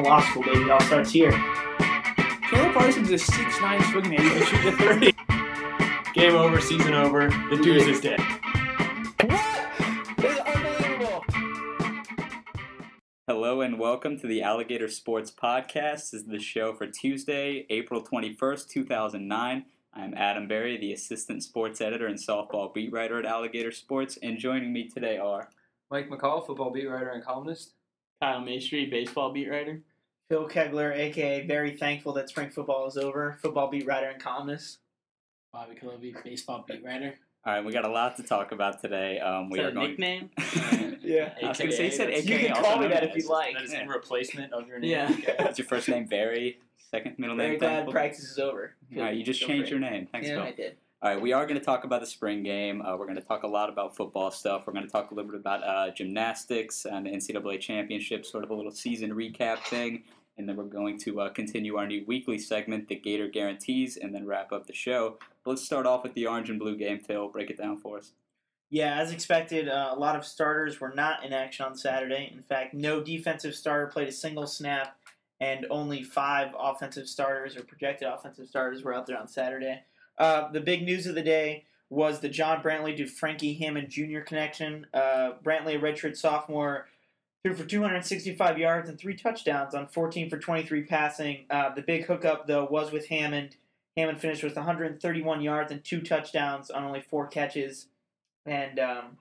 Arizona Law School, baby. It all starts here. Caleb Parsons is 6'9" swingman. He can shoot the 30. Game over, season over. The dude is dead. What? This is unbelievable. Hello and welcome to the Alligator Sports Podcast. This is the show for Tuesday, April 21st, 2009. I'm Adam Berry, the assistant sports editor and softball beat writer at Alligator Sports, and joining me today are Mike McCall, football beat writer and columnist. Kyle Maestri, baseball beat writer. Phil Kegler, a.k.a. very thankful that spring football is over. Football beat writer and columnist. Bobby Colobi, baseball beat writer. All right, we got a lot to talk about today. Is that a nickname? Yeah. I was going to say, you said AKA. You can also call me known that as. if you'd like. That is in replacement of your name. Yeah. Is your first name Barry? Second middle Very name glad Thankful? practice is over. All right, you just Feel changed free. your name. Thanks, Yeah, Phil. I did. All right, we are going to talk about the spring game. We're going to talk a lot about football stuff. We're going to talk a little bit about gymnastics and the NCAA championship, sort of a little season recap thing. And then we're going to continue our new weekly segment, The Gator Guarantees, and then wrap up the show. But let's start off with the orange and blue game. Phil, break it down for us. Yeah, as expected, a lot of starters were not in action on Saturday. In fact, no defensive starter played a single snap, and only 5 offensive starters or projected offensive starters were out there on Saturday. The big news of the day was the John Brantley to Frankie Hammond Jr. connection. Brantley, a redshirt sophomore, threw for 265 yards and 3 touchdowns on 14 for 23 passing. The big hookup, though, was with Hammond. Hammond finished with 131 yards and 2 touchdowns on only 4 catches. And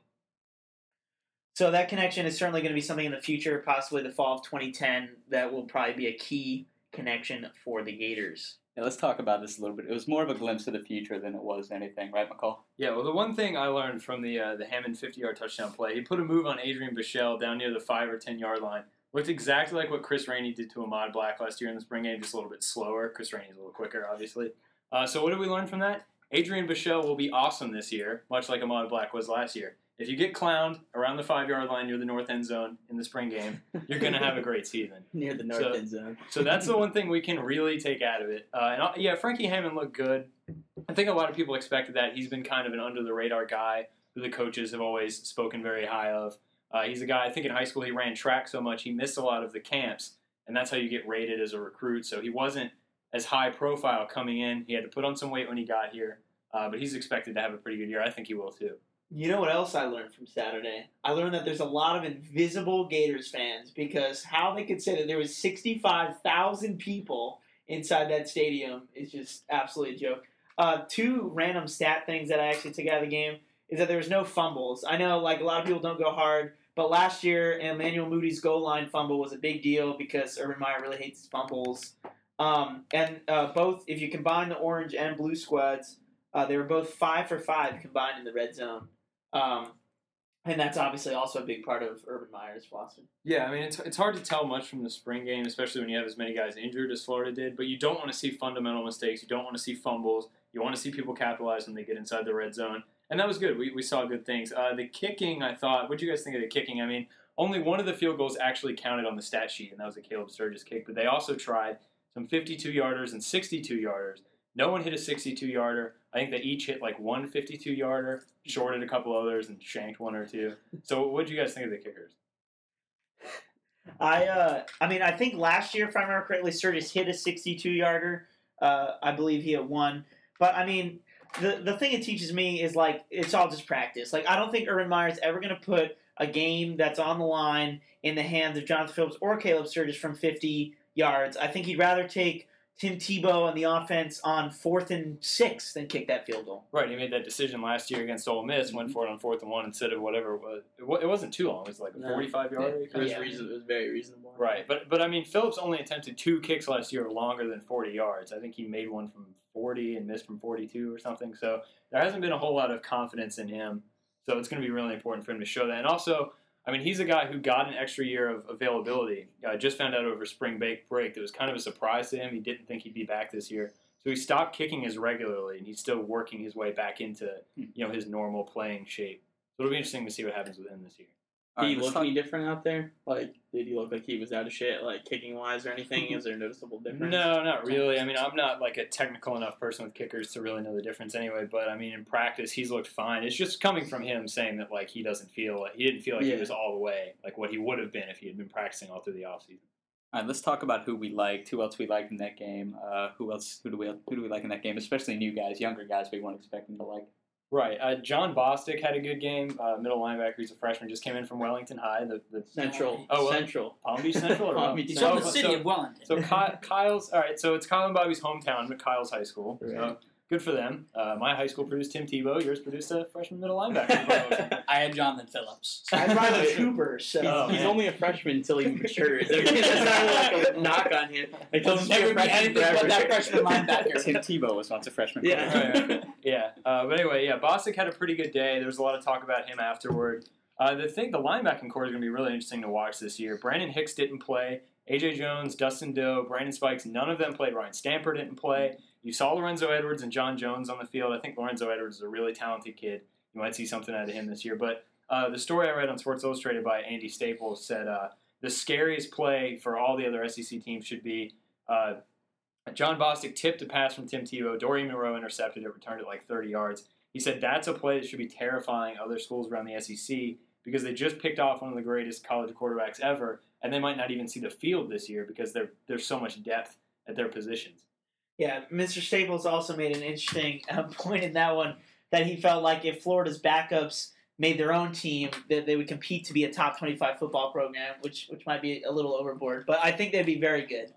so that connection is certainly going to be something in the future, possibly the fall of 2010, that will probably be a key connection for the Gators. Yeah, let's talk about this a little bit. It was more of a glimpse of the future than it was anything, right, McCall? Yeah, well, the one thing I learned from the Hammond 50-yard touchdown play, he put a move on Adrian Bichelle down near the 5 or 10-yard line. Looked exactly like what Chris Rainey did to Ahmad Black last year in the spring game, just a little bit slower. Chris Rainey's a little quicker, obviously. So what did we learn from that? Adrian Bichelle will be awesome this year, much like Ahmad Black was last year. If you get clowned around the 5-yard line near the north end zone in the spring game, you're going to have a great season. Near the north end zone. So that's the one thing we can really take out of it. Yeah, Frankie Hammond looked good. I think a lot of people expected that. He's been kind of an under-the-radar guy who the coaches have always spoken very high of. He's a guy, I think in high school he ran track so much he missed a lot of the camps, and that's how you get rated as a recruit. So he wasn't as high profile coming in. He had to put on some weight when he got here, but he's expected to have a pretty good year. I think he will too. You know what else I learned from Saturday? I learned that there's a lot of invisible Gators fans, because how they could say that there was 65,000 people inside that stadium is just absolutely a joke. 2 random stat things that I actually took out of the game is that there was no fumbles. I know, like, a lot of people don't go hard, but last year Emmanuel Moody's goal line fumble was a big deal because Urban Meyer really hates fumbles. Both, if you combine the orange and blue squads, they were both 5 for 5 combined in the red zone. And that's obviously also a big part of Urban Meyer's philosophy. Yeah, I mean, it's hard to tell much from the spring game, especially when you have as many guys injured as Florida did, but you don't want to see fundamental mistakes. You don't want to see fumbles. You want to see people capitalize when they get inside the red zone. And that was good. We saw good things. The kicking, I thought, what did you guys think of the kicking? I mean, only one of the field goals actually counted on the stat sheet, and that was a Caleb Sturgis kick, but they also tried some 52-yarders and 62-yarders. No one hit a 62-yarder. I think they each hit like one 52-yarder, shorted a couple others, and shanked 1 or 2. So what did you guys think of the kickers? I think last year, if I remember correctly, Sturgis hit a 62-yarder. I believe he hit 1. But, I mean, the thing it teaches me is, like, it's all just practice. Like, I don't think Urban Meyer's ever going to put a game that's on the line in the hands of Jonathan Phillips or Caleb Sturgis from 50 yards. I think he'd rather take Tim Tebow and the offense on 4th and 6 than kick that field goal. Right, he made that decision last year against Ole Miss, went for it on 4th and 1 instead of whatever it was. It wasn't too long. It was like a 45-yarder. It was very reasonable. Right, but I mean, Phillips only attempted 2 kicks last year longer than 40 yards. I think he made one from 40 and missed from 42 or something. So there hasn't been a whole lot of confidence in him. So it's going to be really important for him to show that. And also, I mean, he's a guy who got an extra year of availability. I just found out over spring break that was kind of a surprise to him. He didn't think he'd be back this year. So he stopped kicking as regularly, and he's still working his way back into his normal playing shape. So it'll be interesting to see what happens with him this year. Did he look any different out there? Like, did he look like he was out of shit, like, kicking-wise or anything? Is there a noticeable difference? No, not really. I mean, I'm not, like, a technical enough person with kickers to really know the difference anyway. But, I mean, in practice, he's looked fine. It's just coming from him saying that, like, he didn't feel like he was all the way, like, what he would have been if he had been practicing all through the offseason. All right, let's talk about who we liked. Who else we liked in that game? Who do we like in that game? Especially new guys, younger guys we weren't expecting to like. Right. John Bostic had a good game. Middle linebacker. He's a freshman. Just came in from Wellington High. The Central. Oh, well, Central. Palm Beach Central. Or Palm Beach He's Central. from the city of Wellington. So Kyle's all right. So it's Kyle and Bobby's hometown, but Kyle's high school. Right. So good for them. My high school produced Tim Tebow. Yours produced a freshman middle linebacker. I had Jonathan Phillips. I brought the Cooper, so Oh, He's man. only a freshman until he matures. I mean, that's not like a knock on him. Like, he'll He'll just be a never be freshman anything but forever. that freshman linebacker. Tim Tebow was once a freshman. Yeah. Right. Yeah. But anyway, yeah, Bostic had a pretty good day. There was a lot of talk about him afterward. The linebacking core is going to be really interesting to watch this year. Brandon Hicks didn't play. A.J. Jones, Dustin Doe, Brandon Spikes, none of them played. Ryan Stamper didn't play. You saw Lorenzo Edwards and John Jones on the field. I think Lorenzo Edwards is a really talented kid. You might see something out of him this year. But the story I read on Sports Illustrated by Andy Staples said the scariest play for all the other SEC teams should be John Bostic tipped a pass from Tim Tebow. Dorian Monroe intercepted it, returned it like 30 yards. He said that's a play that should be terrifying other schools around the SEC because they just picked off one of the greatest college quarterbacks ever, and they might not even see the field this year because there's so much depth at their positions. Yeah, Mr. Staples also made an interesting point in that one that he felt like if Florida's backups made their own team, that they would compete to be a top 25 football program, which might be a little overboard. But I think they'd be very good.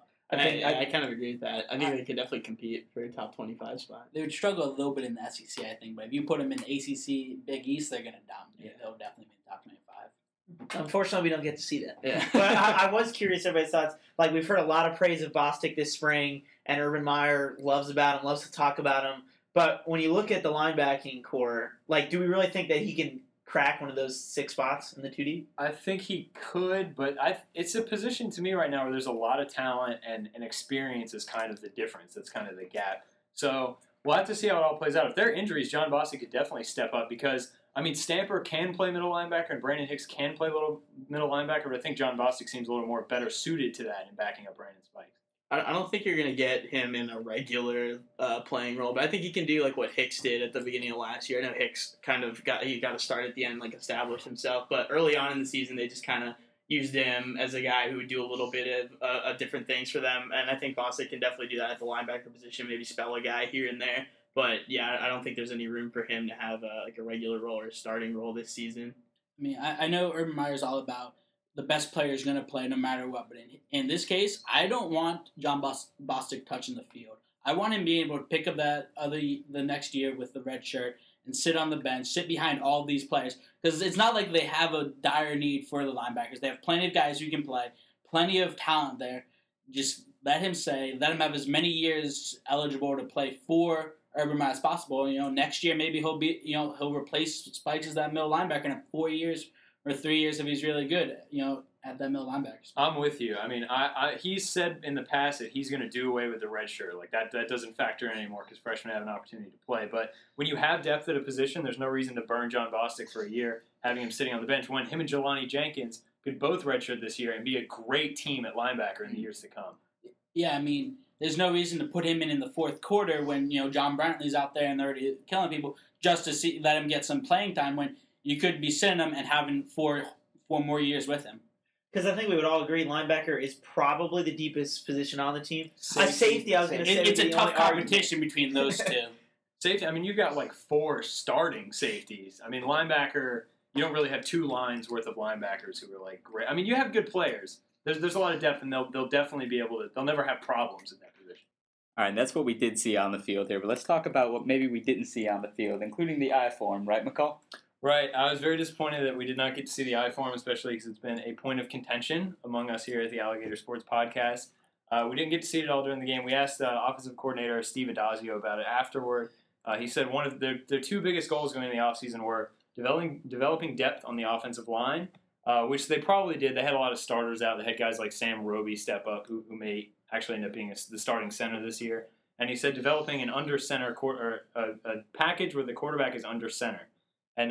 I kind of agree with that. I think they could definitely compete for a top 25 spot. They would struggle a little bit in the SEC, I think, but if you put them in the ACC Big East, they're going to dominate. Yeah. They'll definitely be top 25. Unfortunately, we don't get to see that. Yeah. But I was curious everybody's thoughts. Like, we've heard a lot of praise of Bostic this spring, and Urban Meyer loves to talk about him. But when you look at the linebacking core, like, do we really think that he can crack one of those 6 spots in the 2D? I think he could, but it's a position to me right now where there's a lot of talent and experience is kind of the difference. That's kind of the gap. So we'll have to see how it all plays out. If there are injuries, John Bostic could definitely step up because, I mean, Stamper can play middle linebacker and Brandon Hicks can play little middle linebacker, but I think John Bostic seems a little more better suited to that in backing up Brandon Spikes. I don't think you're going to get him in a regular playing role, but I think he can do like what Hicks did at the beginning of last year. I know Hicks kind of got to start at the end, like establish himself, but early on in the season they just kind of used him as a guy who would do a little bit of different things for them, and I think Bostic can definitely do that at the linebacker position, maybe spell a guy here and there. But yeah, I don't think there's any room for him to have a regular role or a starting role this season. I mean, I know Urban Meyer's all about the best player is going to play no matter what, but in this case, I don't want John Bostic touching the field. I want him being able to pick up the next year with the red shirt and sit on the bench, sit behind all these players. Because it's not like they have a dire need for the linebackers. They have plenty of guys who can play, plenty of talent there. Just let him have as many years eligible to play for Urban Meyer as possible. You know, next year maybe he'll replace Spikes as that middle linebacker in 4 years or 3 years if he's really good, at that middle linebacker spot. I'm with you. I mean, he's said in the past that he's going to do away with the red shirt. Like, that doesn't factor in anymore because freshmen have an opportunity to play. But when you have depth at a position, there's no reason to burn John Bostic for a year, having him sitting on the bench, when him and Jelani Jenkins could both redshirt this year and be a great team at linebacker in the years to come. Yeah, I mean, there's no reason to put him in the fourth quarter when, John Brantley's out there and they're already killing people just to let him get some playing time when you could be sitting him and having four more years with him. Because I think we would all agree linebacker is probably the deepest position on the team. Safety, I was going to say. It's a the tough only competition between those two. Safety, I mean, you've got like 4 starting safeties. I mean, linebacker, you don't really have 2 lines worth of linebackers who are like great. I mean, you have good players. There's a lot of depth, and they'll definitely be able to. They'll never have problems in that position. All right, that's what we did see on the field here, but let's talk about what maybe we didn't see on the field, including the I form, right, McCall? Right. I was very disappointed that we did not get to see the I form, especially because it's been a point of contention among us here at the Alligator Sports Podcast. We didn't get to see it all during the game. We asked offensive coordinator Steve Adazio about it afterward. He said one of their 2 biggest goals going into the offseason were developing depth on the offensive line, which they probably did. They had a lot of starters out. They had guys like Sam Roby step up, who may actually end up being the starting center this year. And he said developing an under center a package where the quarterback is under center. And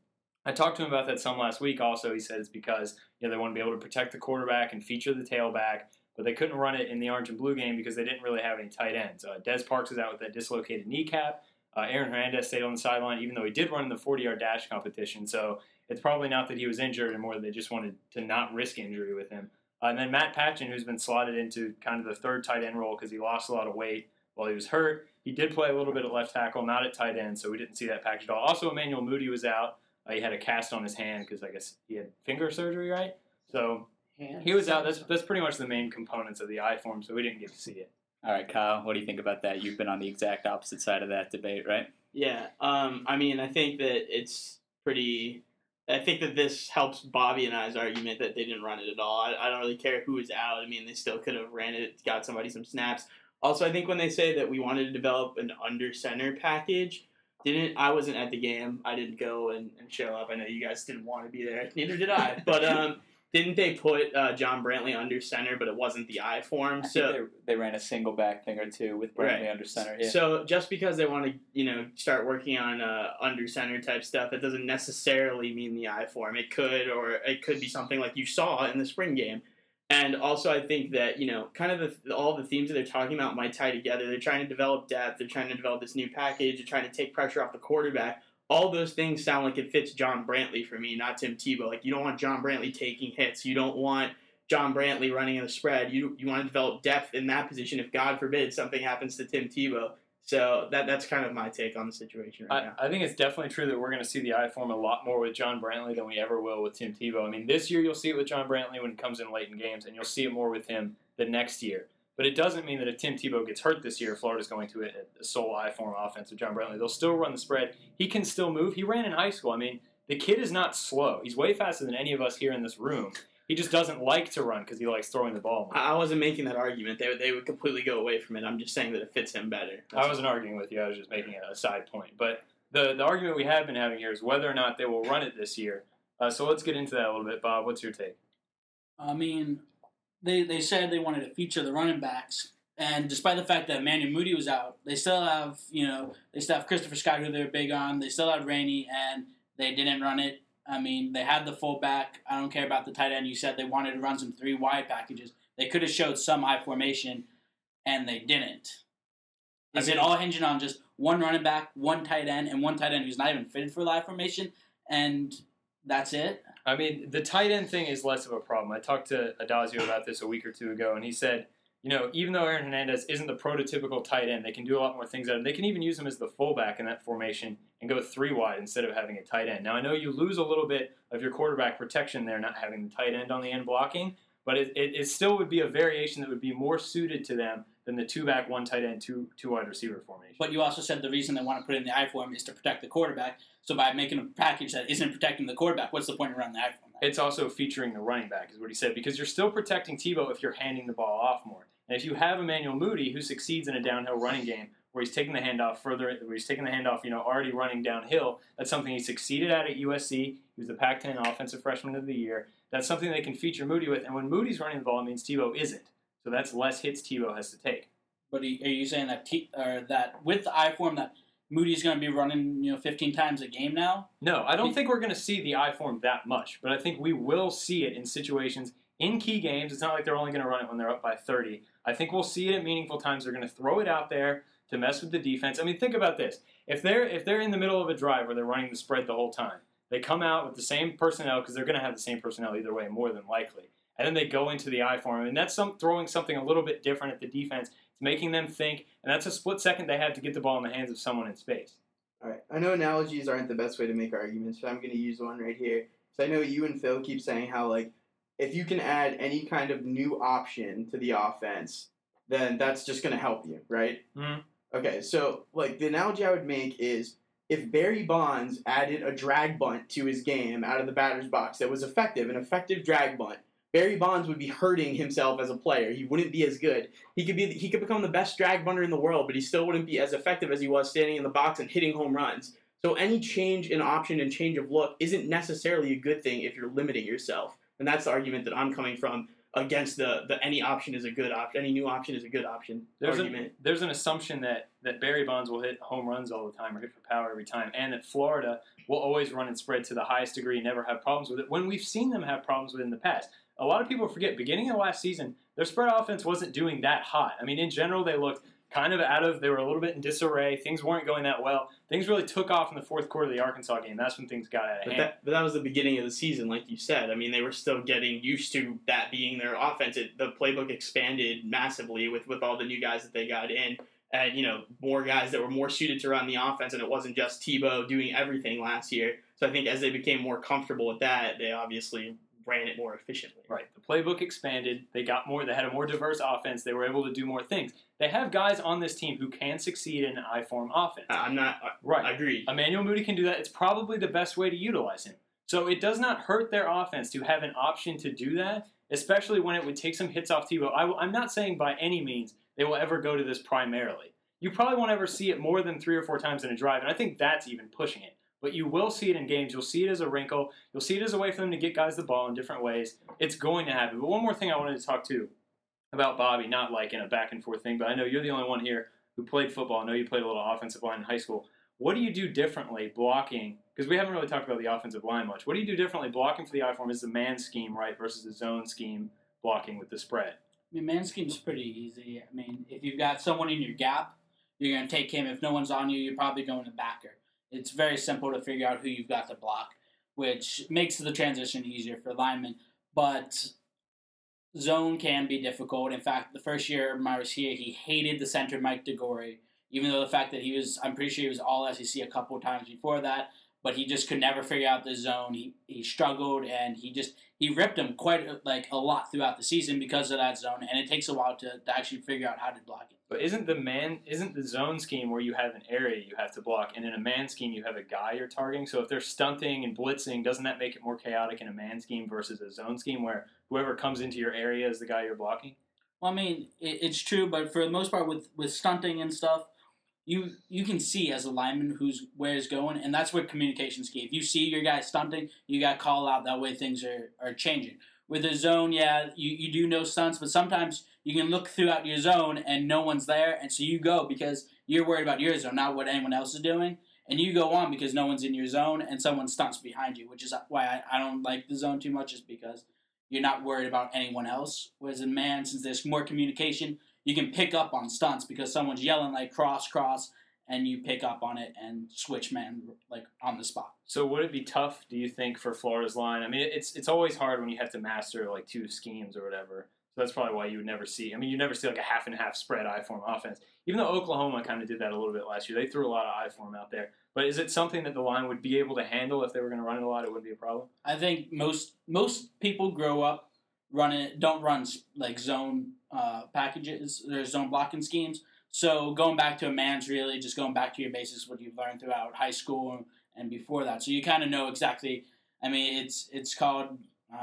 I talked to him about that some last week also. He said it's because they want to be able to protect the quarterback and feature the tailback, but they couldn't run it in the orange and blue game because they didn't really have any tight ends. Des Parks is out with that dislocated kneecap. Aaron Hernandez stayed on the sideline, even though he did run in the 40-yard dash competition. So it's probably not that he was injured and more that they just wanted to not risk injury with him. And then Matt Patchen, who's been slotted into kind of the third tight end role because he lost a lot of weight while he was hurt. He did play a little bit at left tackle, not at tight end, so we didn't see that package at all. Also, Emmanuel Moody was out. He had a cast on his hand because I guess he had finger surgery, right? So he was out. That's pretty much the main components of the I form, so we didn't get to see it. All right, Kyle, what do you think about that? You've been on the exact opposite side of that debate, right? Yeah. I mean, I think that it's pretty. I think that this helps Bobby and I's argument that they didn't run it at all. I don't really care who was out. I mean, they still could have ran it, got somebody some snaps. Also, I think when they say that we wanted to develop an under center package, I wasn't at the game. I didn't go and show up. I know you guys didn't want to be there. Neither did I. But didn't they put John Brantley under center, but it wasn't the I form? I think they ran a single back thing or two with Brantley under center. Yeah. So just because they want to, start working on under center type stuff, that doesn't necessarily mean the I form. It could, or it could be something like you saw in the spring game. And also, I think that, kind of all the themes that they're talking about might tie together. They're trying to develop depth. They're trying to develop this new package. They're trying to take pressure off the quarterback. All those things sound like it fits John Brantley for me, not Tim Tebow. Like, you don't want John Brantley taking hits. You don't want John Brantley running in the spread. You want to develop depth in that position if, God forbid, something happens to Tim Tebow. So that's kind of my take on the situation right now. I think it's definitely true that we're going to see the I form a lot more with John Brantley than we ever will with Tim Tebow. I mean, this year you'll see it with John Brantley when it comes in late in games, and you'll see it more with him the next year. But it doesn't mean that if Tim Tebow gets hurt this year, Florida's going to a sole I form offense with John Brantley. They'll still run the spread. He can still move. He ran in high school. I mean, the kid is not slow. He's way faster than any of us here in this room. He just doesn't like to run because he likes throwing the ball more. I wasn't making that argument. They would completely go away from it. I'm just saying that it fits him better. I wasn't arguing with you. I was just making a side point. But the argument we have been having here is whether or not they will run it this year. So let's get into that a little bit. Bob, what's your take? I mean, they said they wanted to feature the running backs. And despite the fact that Emmanuel Moody was out, they still have, Christopher Scott, who they're big on. They still have Rainey, and they didn't run it. I mean, they had the fullback. I don't care about the tight end. You said they wanted to run some 3 wide packages. They could have showed some I formation, and they didn't. Is it all hinging on just one running back, one tight end, and one tight end who's not even fitted for live formation, and that's it? I mean, the tight end thing is less of a problem. I talked to Adazio about this a week or two ago, and he said, even though Aaron Hernandez isn't the prototypical tight end, they can do a lot more things out of him. They can even use him as the fullback in that formation and go 3 wide instead of having a tight end. Now, I know you lose a little bit of your quarterback protection there, not having the tight end on the end blocking, but it still would be a variation that would be more suited to them than the 2-back, 1 tight end, 2 wide receiver formation. But you also said the reason they want to put it in the I form is to protect the quarterback. So by making a package that isn't protecting the quarterback, what's the point around the I form? It's also featuring the running back, is what he said, because you're still protecting Tebow if you're handing the ball off more. And if you have Emmanuel Moody, who succeeds in a downhill running game, where he's taking the handoff already running downhill, that's something he succeeded at USC. He was the Pac-10 Offensive Freshman of the Year. That's something they can feature Moody with. And when Moody's running the ball, it means Tebow isn't. So that's less hits Tebow has to take. But are you saying that with the I form that Moody's going to be running 15 times a game now? No, I don't think we're going to see the I form that much. But I think we will see it in situations in key games. It's not like they're only going to run it when they're up by 30. I think we'll see it at meaningful times. They're going to throw it out there to mess with the defense. I mean, think about this. If they're in the middle of a drive where they're running the spread the whole time, they come out with the same personnel because they're going to have the same personnel either way, more than likely. And then they go into the I form, and that's throwing something a little bit different at the defense. It's making them think, and that's a split second they have to get the ball in the hands of someone in space. All right. I know analogies aren't the best way to make arguments, so I'm going to use one right here. So I know you and Phil keep saying how, if you can add any kind of new option to the offense, then that's just going to help you, right? Mm-hmm. Okay, so, the analogy I would make is if Barry Bonds added a drag bunt to his game out of the batter's box that was effective, an effective drag bunt, Barry Bonds would be hurting himself as a player. He wouldn't be as good. He could become the best drag bunter in the world, but he still wouldn't be as effective as he was standing in the box and hitting home runs. So any change in option and change of look isn't necessarily a good thing if you're limiting yourself. And that's the argument that I'm coming from against the any option is a good option, any new option is a good option argument. There's an assumption that Barry Bonds will hit home runs all the time or hit for power every time, and that Florida will always run and spread to the highest degree, never have problems with it, when we've seen them have problems with it in the past. A lot of people forget, beginning of last season, their spread offense wasn't doing that hot. I mean, in general, they looked kind of they were a little bit in disarray. Things weren't going that well. Things really took off in the fourth quarter of the Arkansas game. That's when things got out of hand. But that was the beginning of the season, like you said. I mean, they were still getting used to that being their offense. The playbook expanded massively with all the new guys that they got in. And, more guys that were more suited to run the offense, and it wasn't just Tebow doing everything last year. So I think as they became more comfortable with that, they obviously ran it more efficiently. Right. The playbook expanded. They had a more diverse offense. They were able to do more things. They have guys on this team who can succeed in an I-form offense. I agree. Emmanuel Moody can do that. It's probably the best way to utilize him. So it does not hurt their offense to have an option to do that, especially when it would take some hits off Tebow. I'm not saying by any means they will ever go to this primarily. You probably won't ever see it more than 3 or 4 times in a drive, and I think that's even pushing it. But you will see it in games. You'll see it as a wrinkle. You'll see it as a way for them to get guys the ball in different ways. It's going to happen. But one more thing I wanted to talk to about Bobby, not like in a back-and-forth thing, but I know you're the only one here who played football. I know you played a little offensive line in high school. What do you do differently blocking? Because we haven't really talked about the offensive line much. What do you do differently blocking for the I-form is the man scheme, right, versus the zone scheme blocking with the spread? I mean, man scheme's pretty easy. I mean, if you've got someone in your gap, you're going to take him. If no one's on you, you're probably going to backer. It's very simple to figure out who you've got to block, which makes the transition easier for linemen. But zone can be difficult. In fact, the first year I was here, he hated the center Mike DeGore, even though the fact that I'm pretty sure he was all SEC a couple of times before that, but he just could never figure out the zone. He struggled, and he ripped him quite a lot throughout the season because of that zone, and it takes a while to actually figure out how to block it. But isn't the zone scheme where you have an area you have to block, and in a man scheme you have a guy you're targeting? So if they're stunting and blitzing, doesn't that make it more chaotic in a man scheme versus a zone scheme where whoever comes into your area is the guy you're blocking? Well, I mean, it's true, but for the most part with stunting and stuff, you can see as a lineman where he's going, and that's where communication's key. If you see your guy stunting, you got to call out. That way things are changing. With a zone, you do know stunts, but sometimes you can look throughout your zone and no one's there, and so you go because you're worried about your zone, not what anyone else is doing, and you go on because no one's in your zone and someone stunts behind you, which is why I don't like the zone too much, is because you're not worried about anyone else. Whereas in man, since there's more communication, you can pick up on stunts because someone's yelling like cross, and you pick up on it and switch man like on the spot. So would it be tough, do you think, for Florida's line? I mean, it's always hard when you have to master like 2 schemes or whatever. So that's probably why you would never see. I mean, you never see like a half and half spread I-form offense. Even though Oklahoma kind of did that a little bit last year, they threw a lot of I-form out there. But is it something that the line would be able to handle if they were going to run it a lot? It wouldn't be a problem. I think most people grow up don't run like zone packages or zone blocking schemes. So going back to a man's really just going back to your basics, what you've learned throughout high school and before that. So you kind of know exactly. I mean, it's called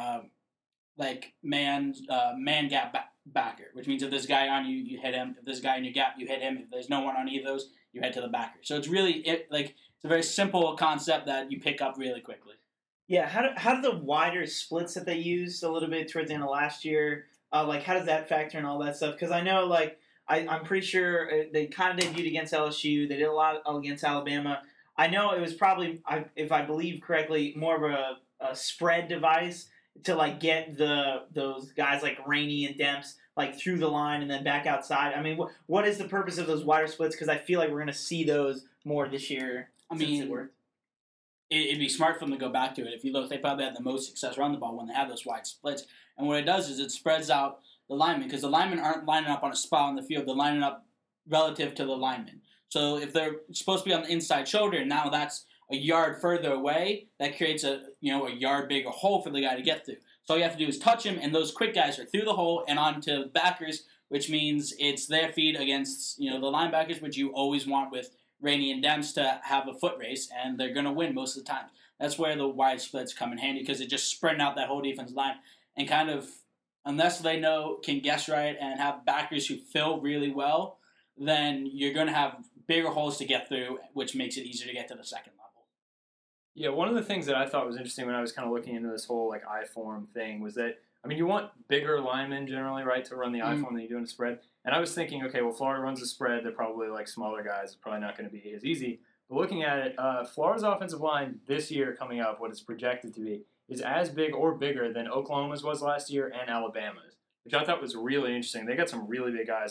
like man gap backer, which means if there's a guy on you, you hit him. If there's a guy in your gap, you hit him. If there's no one on either of those, you head to the backer. So it's really it's a very simple concept that you pick up really quickly. Yeah, how do the wider splits that they used a little bit towards the end of last year, how does that factor in all that stuff? Because I know, I'm pretty sure they kind of debuted against LSU. They did a lot against Alabama. I know it was probably, if I believe correctly, more of a spread device to get those guys like Rainey and Demps through the line and then back outside. I mean, what is the purpose of those wider splits? Because I feel like we're going to see those more this year. It'd be smart for them to go back to it. If you look, they probably had the most success around the ball when they have those wide splits. And what it does is it spreads out the linemen, because the linemen aren't lining up on a spot on the field. They're lining up relative to the linemen. So if they're supposed to be on the inside shoulder, and now that's a yard further away, that creates a yard bigger hole for the guy to get through. So all you have to do is touch him, and those quick guys are through the hole and onto the backers, which means it's their feet against the linebackers, which you always want with Rainey and Demps to have a foot race, and they're going to win most of the time. That's where the wide splits come in handy, because it just spread out that whole defensive line and kind of, unless they can guess right and have backers who fill really well, then you're going to have bigger holes to get through, which makes it easier to get to the second level. Yeah, one of the things that I thought was interesting when I was kind of looking into this whole I-form thing was that, you want bigger linemen generally, right, to run the I-form than you do in a spread. And I was thinking, okay, well, Florida runs a spread. They're probably smaller guys. It's probably not going to be as easy. But looking at it, Florida's offensive line this year coming up, what it's projected to be, is as big or bigger than Oklahoma's was last year and Alabama's, which I thought was really interesting. They got some really big guys like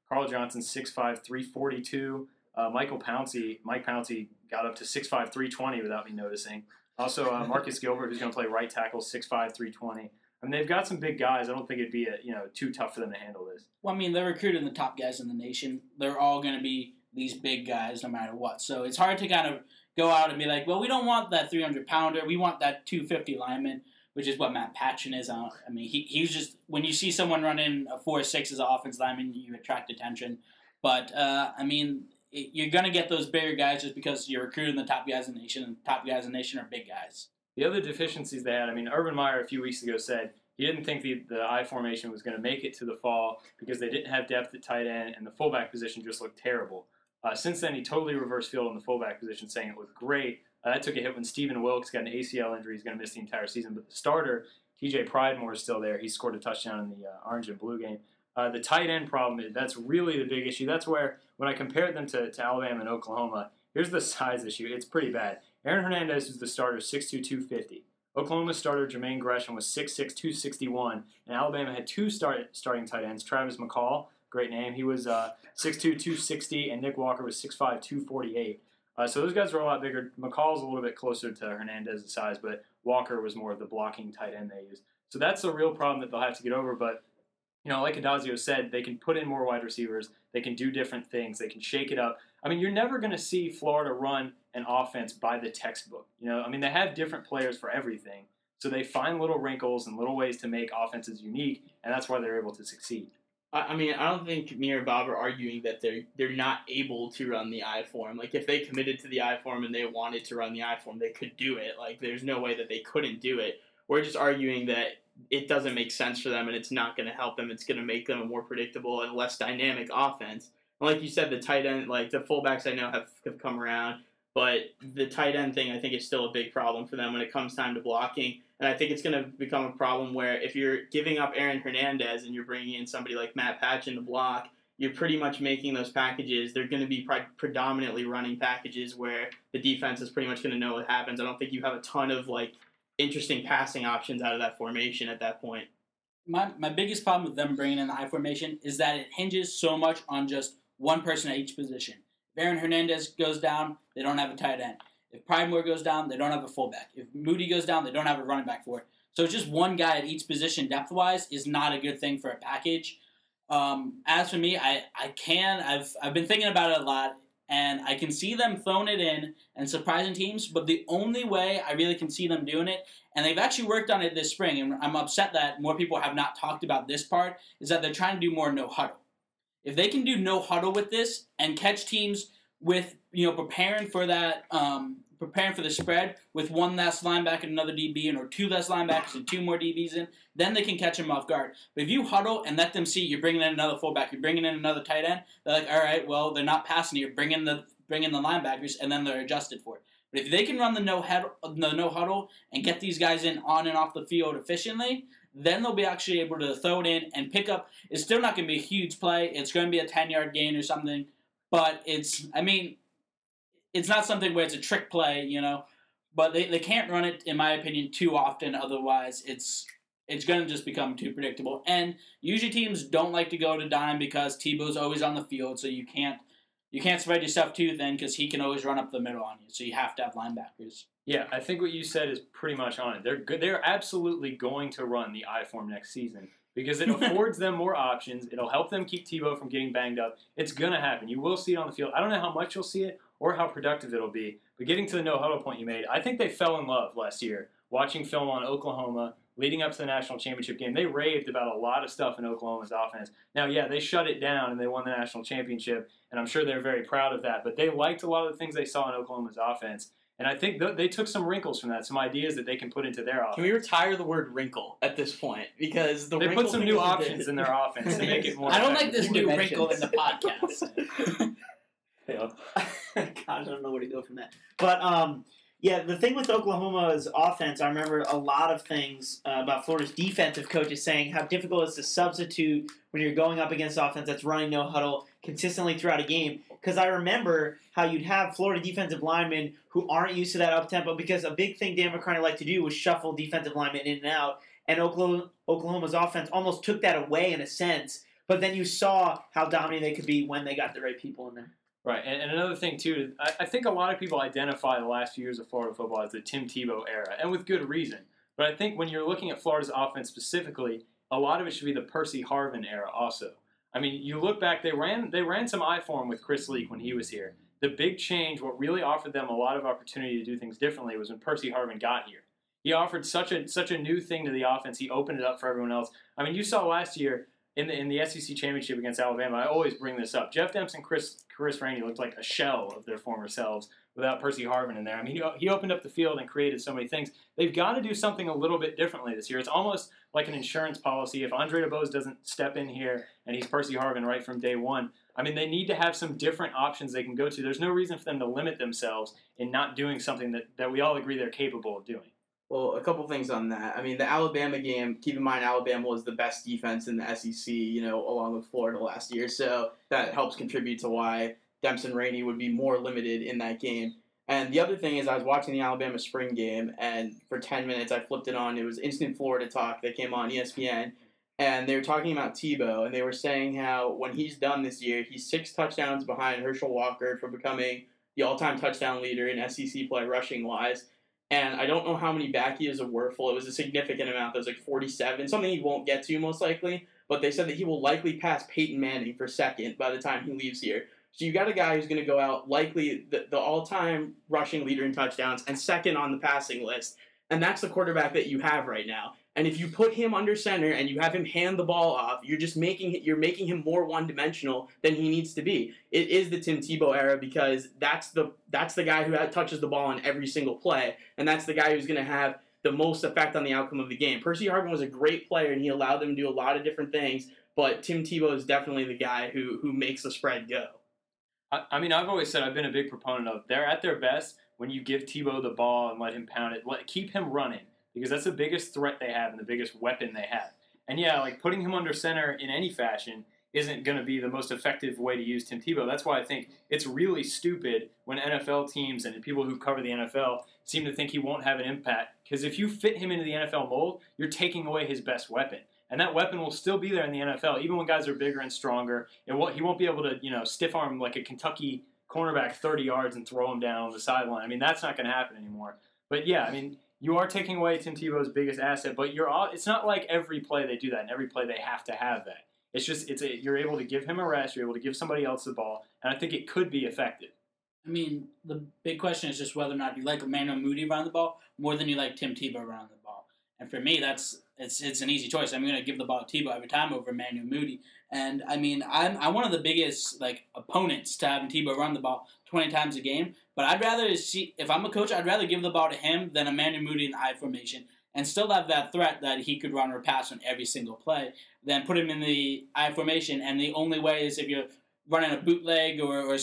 Carl Johnson, 6'5", 342. Mike Pouncey got up to 6'5", 320 without me noticing. Also, Marcus Gilbert, who's going to play right tackle, 6'5", 320. I mean, they've got some big guys. I don't think it'd be too tough for them to handle this. Well, I mean, they're recruiting the top guys in the nation. They're all going to be these big guys no matter what. So it's hard to kind of go out and be like, well, we don't want that 300-pounder. We want that 250 lineman, which is what Matt Patchen is on. I mean, he's just, when you see someone running a 4.6 as an offensive lineman, you attract attention. But, I mean, you're going to get those bigger guys just because you're recruiting the top guys in the nation, and the top guys in the nation are big guys. The other deficiencies they had, I mean, Urban Meyer a few weeks ago said he didn't think the I formation was going to make it to the fall because they didn't have depth at tight end and the fullback position just looked terrible. Since then, he totally reversed field on the fullback position, saying it looked great. That took a hit when Stephen Wilkes got an ACL injury. He's going to miss the entire season. But the starter, TJ Pridemore, is still there. He scored a touchdown in the orange and blue game. The tight end problem is that's really the big issue. That's where, when I compared them to Alabama and Oklahoma, here's the size issue. It's pretty bad. Aaron Hernandez is the starter, 6'2", 250. Oklahoma's starter, Jermaine Gresham, was 6'6", 261. And Alabama had two starting tight ends, Travis McCall, great name. He was 6'2", 260, and Nick Walker was 6'5", 248. So those guys were a lot bigger. McCall's a little bit closer to Hernandez's size, but Walker was more of the blocking tight end they used. So that's a real problem that they'll have to get over. But, like Adazio said, they can put in more wide receivers. They can do different things. They can shake it up. I mean, you're never going to see Florida run an offense by the textbook. They have different players for everything. So they find little wrinkles and little ways to make offenses unique, and that's why they're able to succeed. I mean, I don't think me or Bob are arguing that they're not able to run the I form. Like, if they committed to the I form and they wanted to run the I form, they could do it. Like, there's no way that they couldn't do it. We're just arguing that it doesn't make sense for them and it's not going to help them. It's going to make them a more predictable and less dynamic offense. And like you said, the tight end, like the fullbacks I know have come around, but the tight end thing I think is still a big problem for them when it comes time to blocking. And I think it's going to become a problem where if you're giving up Aaron Hernandez and you're bringing in somebody like Matt Patchen to block, you're pretty much making those packages. They're going to be predominantly running packages where the defense is pretty much going to know what happens. I don't think you have a ton of interesting passing options out of that formation at that point. My biggest problem with them bringing in the I formation is that it hinges so much on just one person at each position. If Aaron Hernandez goes down, they don't have a tight end. If Pridemore goes down, they don't have a fullback. If Moody goes down, they don't have a running back for it. So just one guy at each position depth-wise is not a good thing for a package. As for me, I've been thinking about it a lot, and I can see them throwing it in and surprising teams, but the only way I really can see them doing it, and they've actually worked on it this spring, and I'm upset that more people have not talked about this part, is that they're trying to do more no huddle. If they can do no huddle with this and catch teams with, preparing for that, preparing for the spread with one less linebacker and another DB in, or two less linebackers and two more DBs in, then they can catch them off guard. But if you huddle and let them see you're bringing in another fullback, you're bringing in another tight end, they're like, all right, well, they're not passing you. Bring in the linebackers, and then they're adjusted for it. But if they can run the no huddle and get these guys in on and off the field efficiently, then they'll be actually able to throw it in and pick up. It's still not going to be a huge play. It's going to be a 10-yard gain or something. But it's not something where it's a trick play, But they can't run it, in my opinion, too often. Otherwise, it's going to just become too predictable. And usually teams don't like to go to dime because Tebow's always on the field, so you can't spread yourself too thin because he can always run up the middle on you. So you have to have linebackers. Yeah, I think what you said is pretty much on it. They're good. They're absolutely going to run the I form next season because it affords them more options. It'll help them keep Tebow from getting banged up. It's going to happen. You will see it on the field. I don't know how much you'll see it or how productive it'll be. But getting to the no-huddle point you made, I think they fell in love last year watching film on Oklahoma leading up to the national championship game. They raved about a lot of stuff in Oklahoma's offense. Now, yeah, they shut it down and they won the national championship, and I'm sure they're very proud of that. But they liked a lot of the things they saw in Oklahoma's offense. And I think they took some wrinkles from that, some ideas that they can put into their offense. Can we retire the word wrinkle at this point? Because they put some new options in their offense to make it more. I don't like this new wrinkle in the podcast. Gosh, I don't know where to go from that. But yeah, the thing with Oklahoma's offense, I remember a lot of things about Florida's defensive coaches saying how difficult it is to substitute when you're going up against offense that's running no huddle consistently throughout a game. Because I remember how you'd have Florida defensive linemen who aren't used to that up-tempo, because a big thing Dan McCarney liked to do was shuffle defensive linemen in and out, and Oklahoma's offense almost took that away in a sense But then you saw how dominant they could be when they got the right people in there. Right, and another thing too, I think a lot of people identify the last few years of Florida football as the Tim Tebow era, and with good reason. But I think when you're looking at Florida's offense specifically, a lot of it should be the Percy Harvin era also. I mean, you look back, they ran some I for him with Chris Leak when he was here. The big change, what really offered them a lot of opportunity to do things differently, was when Percy Harvin got here. He offered such a new thing to the offense. He opened it up for everyone else. I mean, you saw last year in the SEC championship against Alabama. I always bring this up. Jeff Dempsey and Chris Rainey looked like a shell of their former selves without Percy Harvin in there. I mean, he opened up the field and created so many things. They've got to do something a little bit differently this year. It's almost like an insurance policy. If Andre DeBose doesn't step in here and he's Percy Harvin right from day one, I mean, they need to have some different options they can go to. There's no reason for them to limit themselves in not doing something that we all agree they're capable of doing. Well, a couple things on that. I mean, the Alabama game, keep in mind Alabama was the best defense in the SEC, along with Florida last year. So that helps contribute to why Dempsey and Rainey would be more limited in that game. And the other thing is I was watching the Alabama spring game, and for 10 minutes I flipped it on. It was Instant Florida Talk that came on ESPN. And they were talking about Tebow, and they were saying how when he's done this year, he's 6 touchdowns behind Herschel Walker for becoming the all-time touchdown leader in SEC play rushing-wise. And I don't know how many back years of Werfel. It was a significant amount. It was like 47, something he won't get to most likely. But they said that he will likely pass Peyton Manning for second by the time he leaves here. So you got a guy who's going to go out likely the all-time rushing leader in touchdowns and second on the passing list. And that's the quarterback that you have right now. And if you put him under center and you have him hand the ball off, you're making him more one-dimensional than he needs to be. It is the Tim Tebow era because that's the guy who touches the ball on every single play, and that's the guy who's going to have the most effect on the outcome of the game. Percy Harvin was a great player, and he allowed them to do a lot of different things, but Tim Tebow is definitely the guy who makes the spread go. I mean, I've always said I've been a big proponent of they're at their best when you give Tebow the ball and let him pound it. Keep him running. Because that's the biggest threat they have and the biggest weapon they have. And yeah, like putting him under center in any fashion isn't going to be the most effective way to use Tim Tebow. That's why I think it's really stupid when NFL teams and people who cover the NFL seem to think he won't have an impact. Because if you fit him into the NFL mold, you're taking away his best weapon. And that weapon will still be there in the NFL, even when guys are bigger and stronger. He won't be able to, stiff arm like a Kentucky cornerback 30 yards and throw him down on the sideline. I mean, that's not going to happen anymore. But yeah, I mean, you are taking away Tim Tebow's biggest asset, but it's not like every play they do that, and every play they have to have that. It's just you're able to give him a rest, you're able to give somebody else the ball, and I think it could be effective. I mean, the big question is just whether or not you like Emmanuel Moody around the ball more than you like Tim Tebow around the ball. And for me, it's an easy choice. I'm going to give the ball to Tebow every time over Emmanuel Moody. And I mean, I'm one of the biggest opponents to having Tebow run the ball 20 times a game. But I'd rather if I'm a coach, I'd rather give the ball to him than Emmanuel Moody in the I formation and still have that threat that he could run or pass on every single play. Then put him in the I formation, and the only way is if you're running a bootleg or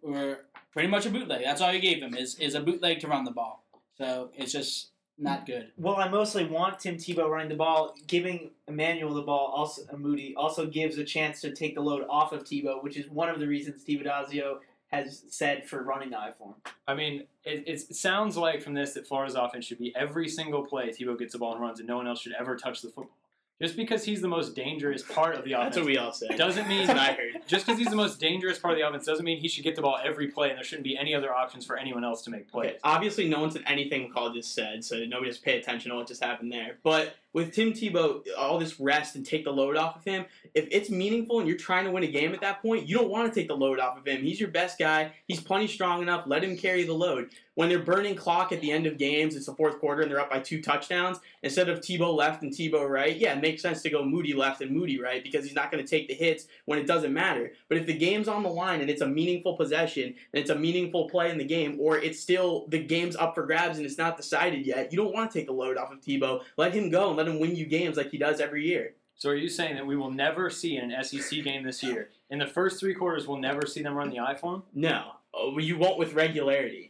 pretty much a bootleg. That's all you gave him is a bootleg to run the ball. So it's just not good. Well, I mostly want Tim Tebow running the ball. Giving Emmanuel the ball, Moody, also gives a chance to take the load off of Tebow, which is one of the reasons Steve Addazio has said for running the I form. I mean, it sounds like from this that Florida's offense should be every single play Tebow gets the ball and runs, and no one else should ever touch the football. Just because he's the most dangerous part of the offense. That's what we all say. Doesn't mean That's what I heard. Just because he's the most dangerous part of the offense doesn't mean he should get the ball every play, and there shouldn't be any other options for anyone else to make plays. Okay, obviously, no one said anything McCall just said, so nobody just pay attention to what just happened there. But with Tim Tebow, all this rest and take the load off of him, if it's meaningful and you're trying to win a game at that point, you don't want to take the load off of him. He's your best guy. He's plenty strong enough. Let him carry the load. When they're burning clock at the end of games, it's the fourth quarter, and they're up by 2 touchdowns, instead of Tebow left and Tebow right, yeah, it makes sense to go Moody left and Moody right because he's not going to take the hits when it doesn't matter. But if the game's on the line and it's a meaningful possession and it's a meaningful play in the game, or it's still the game's up for grabs and it's not decided yet, you don't want to take the load off of Tebow. Let him go and let him win you games like he does every year. So are you saying that we will never see in an SEC game this year, in the first 3 quarters, we'll never see them run the I form? No. You won't with regularity.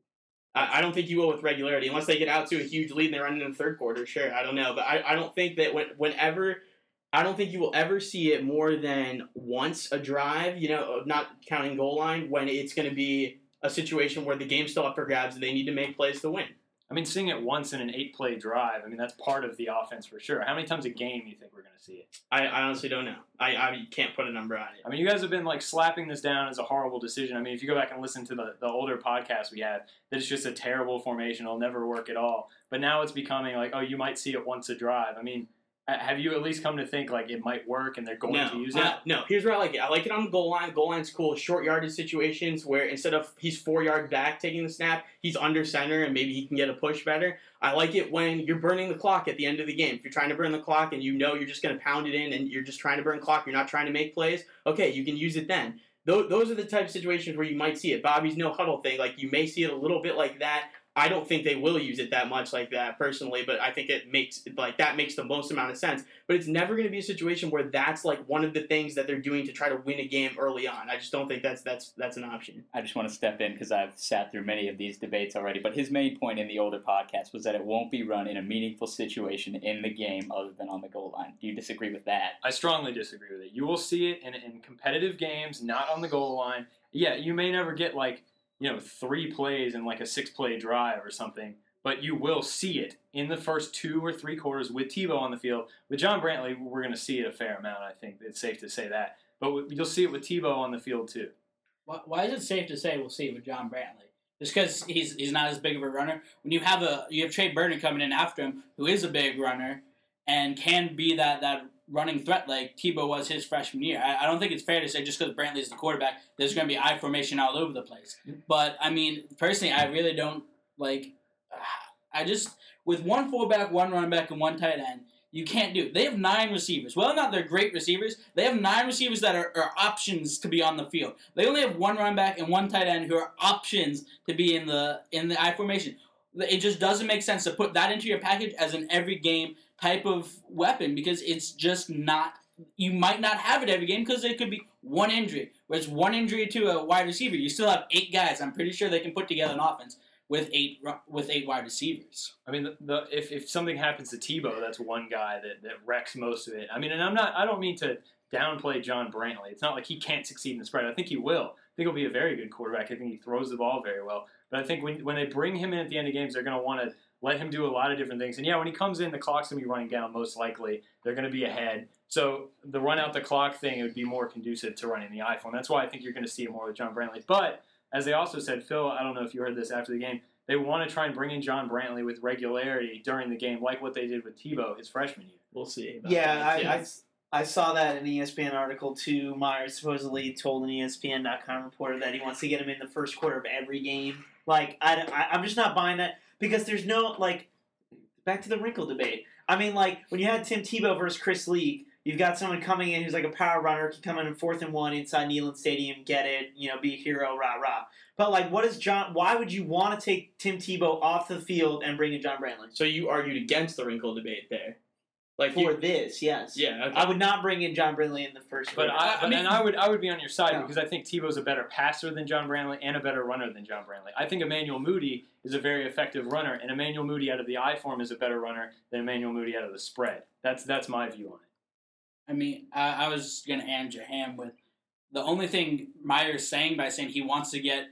I don't think you will with regularity, unless they get out to a huge lead and they run in the third quarter. Sure, I don't know. But I don't think that I don't think you will ever see it more than once a drive, not counting goal line, when it's going to be a situation where the game's still up for grabs and they need to make plays to win. I mean, seeing it once in an 8-play drive, I mean, that's part of the offense for sure. How many times a game do you think we're going to see it? I honestly don't know. I can't put a number on it. I mean, you guys have been like slapping this down as a horrible decision. I mean, if you go back and listen to the older podcasts we have, that it's just a terrible formation. It'll never work at all. But now it's becoming like, oh, you might see it once a drive. I mean, have you at least come to think like it might work and they're going to use it? No. Here's where I like it. I like it on the goal line. Goal line's cool. Short yardage situations where instead of he's 4 yards back taking the snap, he's under center and maybe he can get a push better. I like it when you're burning the clock at the end of the game. If you're trying to burn the clock and you know you're just going to pound it in and you're just trying to burn clock, you're not trying to make plays, okay, you can use it then. Those are the type of situations where you might see it. Bobby's no huddle thing, like you may see it a little bit like that. I don't think they will use it that much like that personally, but I think it makes that makes the most amount of sense. But it's never going to be a situation where that's like one of the things that they're doing to try to win a game early on. I just don't think that's an option. I just want to step in because I've sat through many of these debates already. But his main point in the older podcast was that it won't be run in a meaningful situation in the game other than on the goal line. Do you disagree with that? I strongly disagree with it. You will see it in competitive games, not on the goal line. Yeah, you may never get like 3 plays in like a 6-play drive or something, but you will see it in the first 2 or 3 quarters with Tebow on the field. With John Brantley, we're going to see it a fair amount. I think it's safe to say that. But you'll see it with Tebow on the field too. Why is it safe to say we'll see it with John Brantley? Just because he's not as big of a runner. When you have Trey Burton coming in after him, who is a big runner and can be that running threat like Tebow was his freshman year. I don't think it's fair to say just because Brantley's the quarterback, there's going to be I formation all over the place. But, I mean, personally, I really don't, with one fullback, one running back, and one tight end, you can't do it. They have 9 receivers. Well, not they're great receivers. They have 9 receivers that are options to be on the field. They only have 1 running back and 1 tight end who are options to be in the I formation. It just doesn't make sense to put that into your package as an every game type of weapon because it's just not. You might not have it every game because it could be one injury. Where it's one injury to a wide receiver, you still have 8 guys. I'm pretty sure they can put together an offense with 8 wide receivers. I mean, if something happens to Tebow, that's one guy that wrecks most of it. I mean, and I don't mean to downplay John Brantley. It's not like he can't succeed in the spread. I think he will. I think he'll be a very good quarterback. I think he throws the ball very well. But I think when they bring him in at the end of games, they're going to want to let him do a lot of different things. And yeah, when he comes in, the clock's going to be running down most likely. They're going to be ahead. So the run out the clock thing, it would be more conducive to running the iPhone. That's why I think you're going to see it more with John Brantley. But as they also said, Phil, I don't know if you heard this after the game, they want to try and bring in John Brantley with regularity during the game, like what they did with Tebow his freshman year. We'll see. I saw that in an ESPN article too. Myers supposedly told an ESPN.com reporter that he wants to get him in the first quarter of every game. I'm just not buying that because there's no, back to the wrinkle debate. I mean, when you had Tim Tebow versus Chris Leak, you've got someone coming in who's like a power runner, can come in 4th and 1 inside Neyland Stadium, get it, be a hero, rah-rah. But, why would you want to take Tim Tebow off the field and bring in John Brantley? So you argued against the wrinkle debate there. This, yes. Yeah, okay. I would not bring in John Brantley in the first But quarter. I would be on your side because I think Tebow's a better passer than John Brantley and a better runner than John Brantley. I think Emmanuel Moody is a very effective runner, and Emmanuel Moody out of the I form is a better runner than Emmanuel Moody out of the spread. That's my view on it. I mean, I was going to hand your hand with the only thing Myers saying by saying he wants to get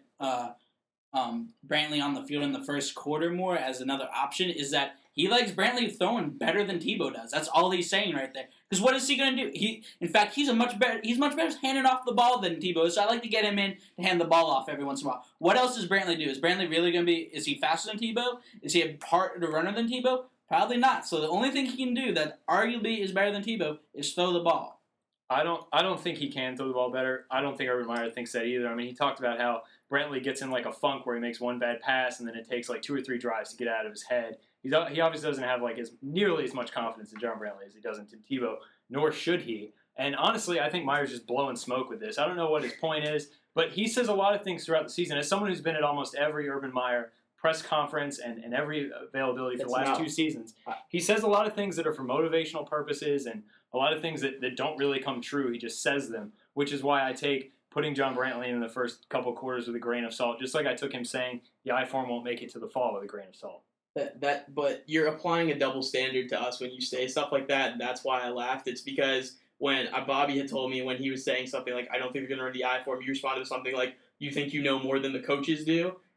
Brantley on the field in the first quarter more as another option is that he likes Brantley throwing better than Tebow does. That's all he's saying right there. Because what is he going to do? He's much better handing off the ball than Tebow. So I like to get him in to hand the ball off every once in a while. What else does Brantley do? Is Brantley really going to be? Is he faster than Tebow? Is he a harder runner than Tebow? Probably not. So the only thing he can do that arguably is better than Tebow is throw the ball. I don't think he can throw the ball better. I don't think Urban Meyer thinks that either. I mean, he talked about how Brantley gets in a funk where he makes one bad pass and then it takes 2 or 3 drives to get out of his head. He obviously doesn't have nearly as much confidence in John Brantley as he does in Tim Tebow, nor should he. And honestly, I think Meyer's just blowing smoke with this. I don't know what his point is, but he says a lot of things throughout the season. As someone who's been at almost every Urban Meyer press conference and every availability for the last 2 seasons, he says a lot of things that are for motivational purposes and a lot of things that don't really come true. He just says them, which is why I take putting John Brantley in the first couple quarters with a grain of salt, just like I took him saying the I-form won't make it to the fall with a grain of salt. But you're applying a double standard to us when you say stuff like that, and that's why I laughed. It's because when Bobby had told me when he was saying something like, I don't think they're going to run the I-form, you responded to something like, you think you know more than the coaches do?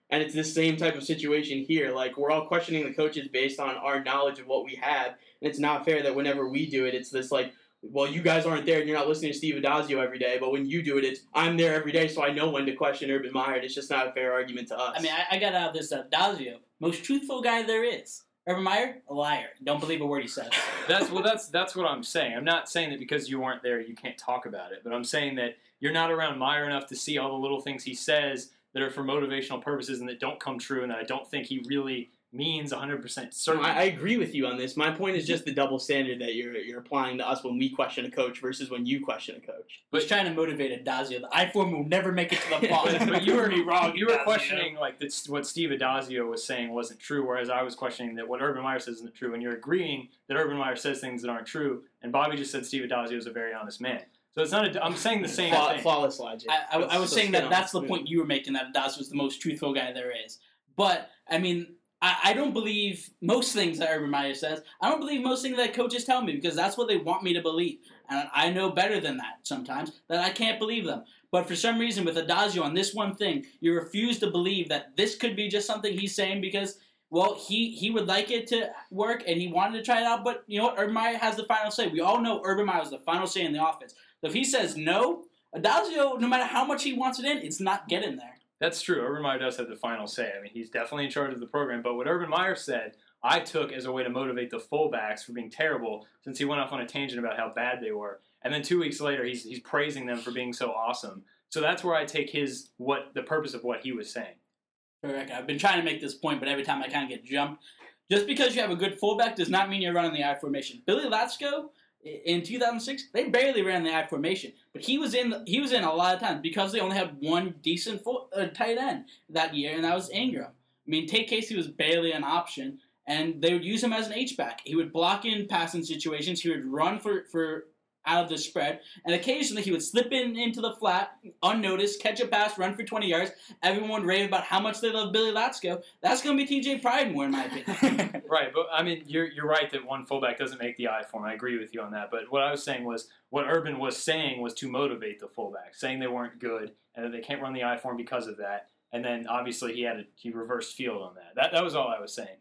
And it's the same type of situation here. Like, we're all questioning the coaches based on our knowledge of what we have. And it's not fair that whenever we do it, it's this, like, well, you guys aren't there and you're not listening to Steve Adazio every day. But when you do it, it's, I'm there every day, so I know when to question Urban Meyer. It's just not a fair argument to us. I mean, I got out of this Adazio, most truthful guy there is. Urban Meyer, a liar. Don't believe a word he says. That's what I'm saying. I'm not saying that because you weren't there, you can't talk about it. But I'm saying that you're not around Meyer enough to see all the little things he says that are for motivational purposes and that don't come true, and that I don't think he really means 100% certain. I agree with you on this. My point is just the double standard that you're applying to us when we question a coach versus when you question a coach. But trying to motivate Adazio. The I-form will never make it to the fall. But you were wrong. You were questioning like that what Steve Adazio was saying wasn't true, whereas I was questioning that what Urban Meyer says isn't true, and you're agreeing that Urban Meyer says things that aren't true. And Bobby just said Steve Adazio is a very honest man. So it's not. I'm saying the same thing. Flawless logic. I was saying that's the point you were making, that Adazio was the most truthful guy there is. But I mean, I don't believe most things that Urban Meyer says. I don't believe most things that coaches tell me because that's what they want me to believe. And I know better than that sometimes, that I can't believe them. But for some reason, with Adazio on this one thing, you refuse to believe that this could be just something he's saying because, well, he would like it to work and he wanted to try it out. But you know what? Urban Meyer has the final say. We all know Urban Meyer has the final say in the offense. So if he says no, Adazio, no matter how much he wants it in, it's not getting there. That's true. Urban Meyer does have the final say. I mean, he's definitely in charge of the program. But what Urban Meyer said, I took as a way to motivate the fullbacks for being terrible, since he went off on a tangent about how bad they were. And then 2 weeks later, he's praising them for being so awesome. So that's where I take the purpose of what he was saying. Correct. I've been trying to make this point, but every time I kind of get jumped. Just because you have a good fullback does not mean you're running the I formation. Billy Latsko, in 2006, they barely ran the I formation, but he was in a lot of times because they only had one decent tight end that year, and that was Ingram. I mean, Tate Casey was barely an option, and they would use him as an H-back. He would block in passing situations. He would run for out of the spread, and occasionally he would slip into the flat, unnoticed, catch a pass, run for 20 yards. Everyone would rave about how much they love Billy Latsko. That's going to be TJ Pridemore, in my opinion. Right, but I mean, you're right that one fullback doesn't make the I form. I agree with you on that. But what I was saying was, what Urban was saying was to motivate the fullback, saying they weren't good and that they can't run the I form because of that. And then obviously he reversed field on that. That was all I was saying.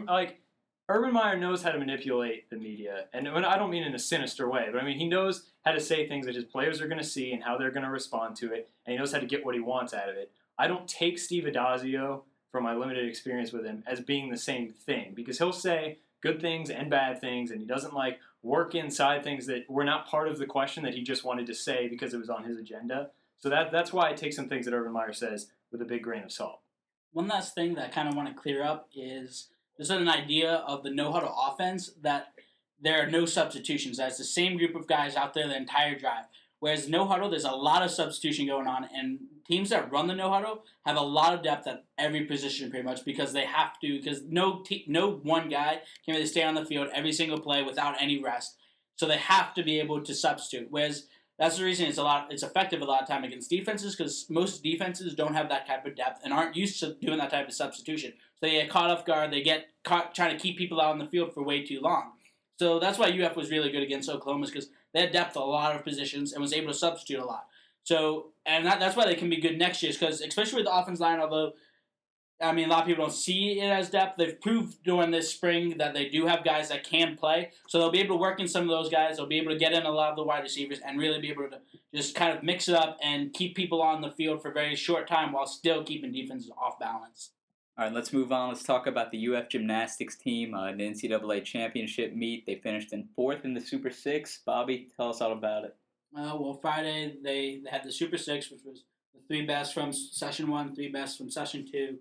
Urban Meyer knows how to manipulate the media, and I don't mean in a sinister way, but I mean he knows how to say things that his players are going to see and how they're going to respond to it, and he knows how to get what he wants out of it. I don't take Steve Adazio, from my limited experience with him, as being the same thing, because he'll say good things and bad things, and he doesn't work inside things that were not part of the question that he just wanted to say because it was on his agenda. So that's why I take some things that Urban Meyer says with a big grain of salt. One last thing that I kind of want to clear up is there's an idea of the no-huddle offense that there are no substitutions. That's the same group of guys out there the entire drive. Whereas no-huddle, there's a lot of substitution going on, and teams that run the no-huddle have a lot of depth at every position pretty much because they have to, because no one guy can really stay on the field every single play without any rest. So they have to be able to substitute. Whereas that's the reason it's effective a lot of time against defenses, because most defenses don't have that type of depth and aren't used to doing that type of substitution. So they get caught off guard. They get caught trying to keep people out on the field for way too long. So that's why UF was really good against Oklahoma, because they had depth at a lot of positions and was able to substitute a lot. So, and that's why they can be good next year, because especially with the offense line, although, I mean, a lot of people don't see it as depth, they've proved during this spring that they do have guys that can play. So they'll be able to work in some of those guys. They'll be able to get in a lot of the wide receivers and really be able to just kind of mix it up and keep people on the field for a very short time while still keeping defenses off balance. All right, let's move on. Let's talk about the UF gymnastics team in the NCAA championship meet. They finished in 4th in the Super 6. Bobby, tell us all about it. Well, Friday they had the Super 6, which was the 3 best from Session 1, 3 best from Session 2.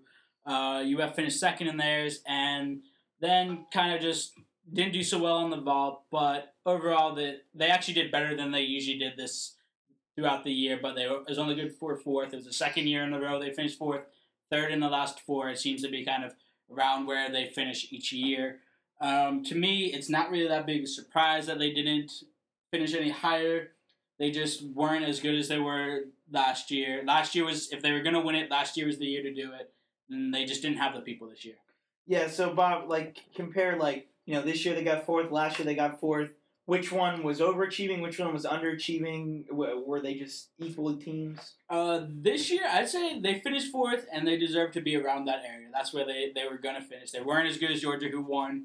UF finished 2nd in theirs, and then kind of just didn't do so well on the vault. But overall, they actually did better than they usually did this throughout the year. But it was only good for 4th. It was the second year in a row they finished 4th. 3rd in the last 4. It seems to be kind of around where they finish each year. To me, it's not really that big a surprise that they didn't finish any higher. They just weren't as good as they were last year. Last year was, if they were going to win it, last year was the year to do it. And they just didn't have the people this year. Yeah, so Bob, compare, this year they got 4th, last year they got 4th. which one was overachieving, which one was underachieving? Were they just equal teams? This year, I'd say they finished 4th, and they deserve to be around that area. That's where they were going to finish. They weren't as good as Georgia, who won.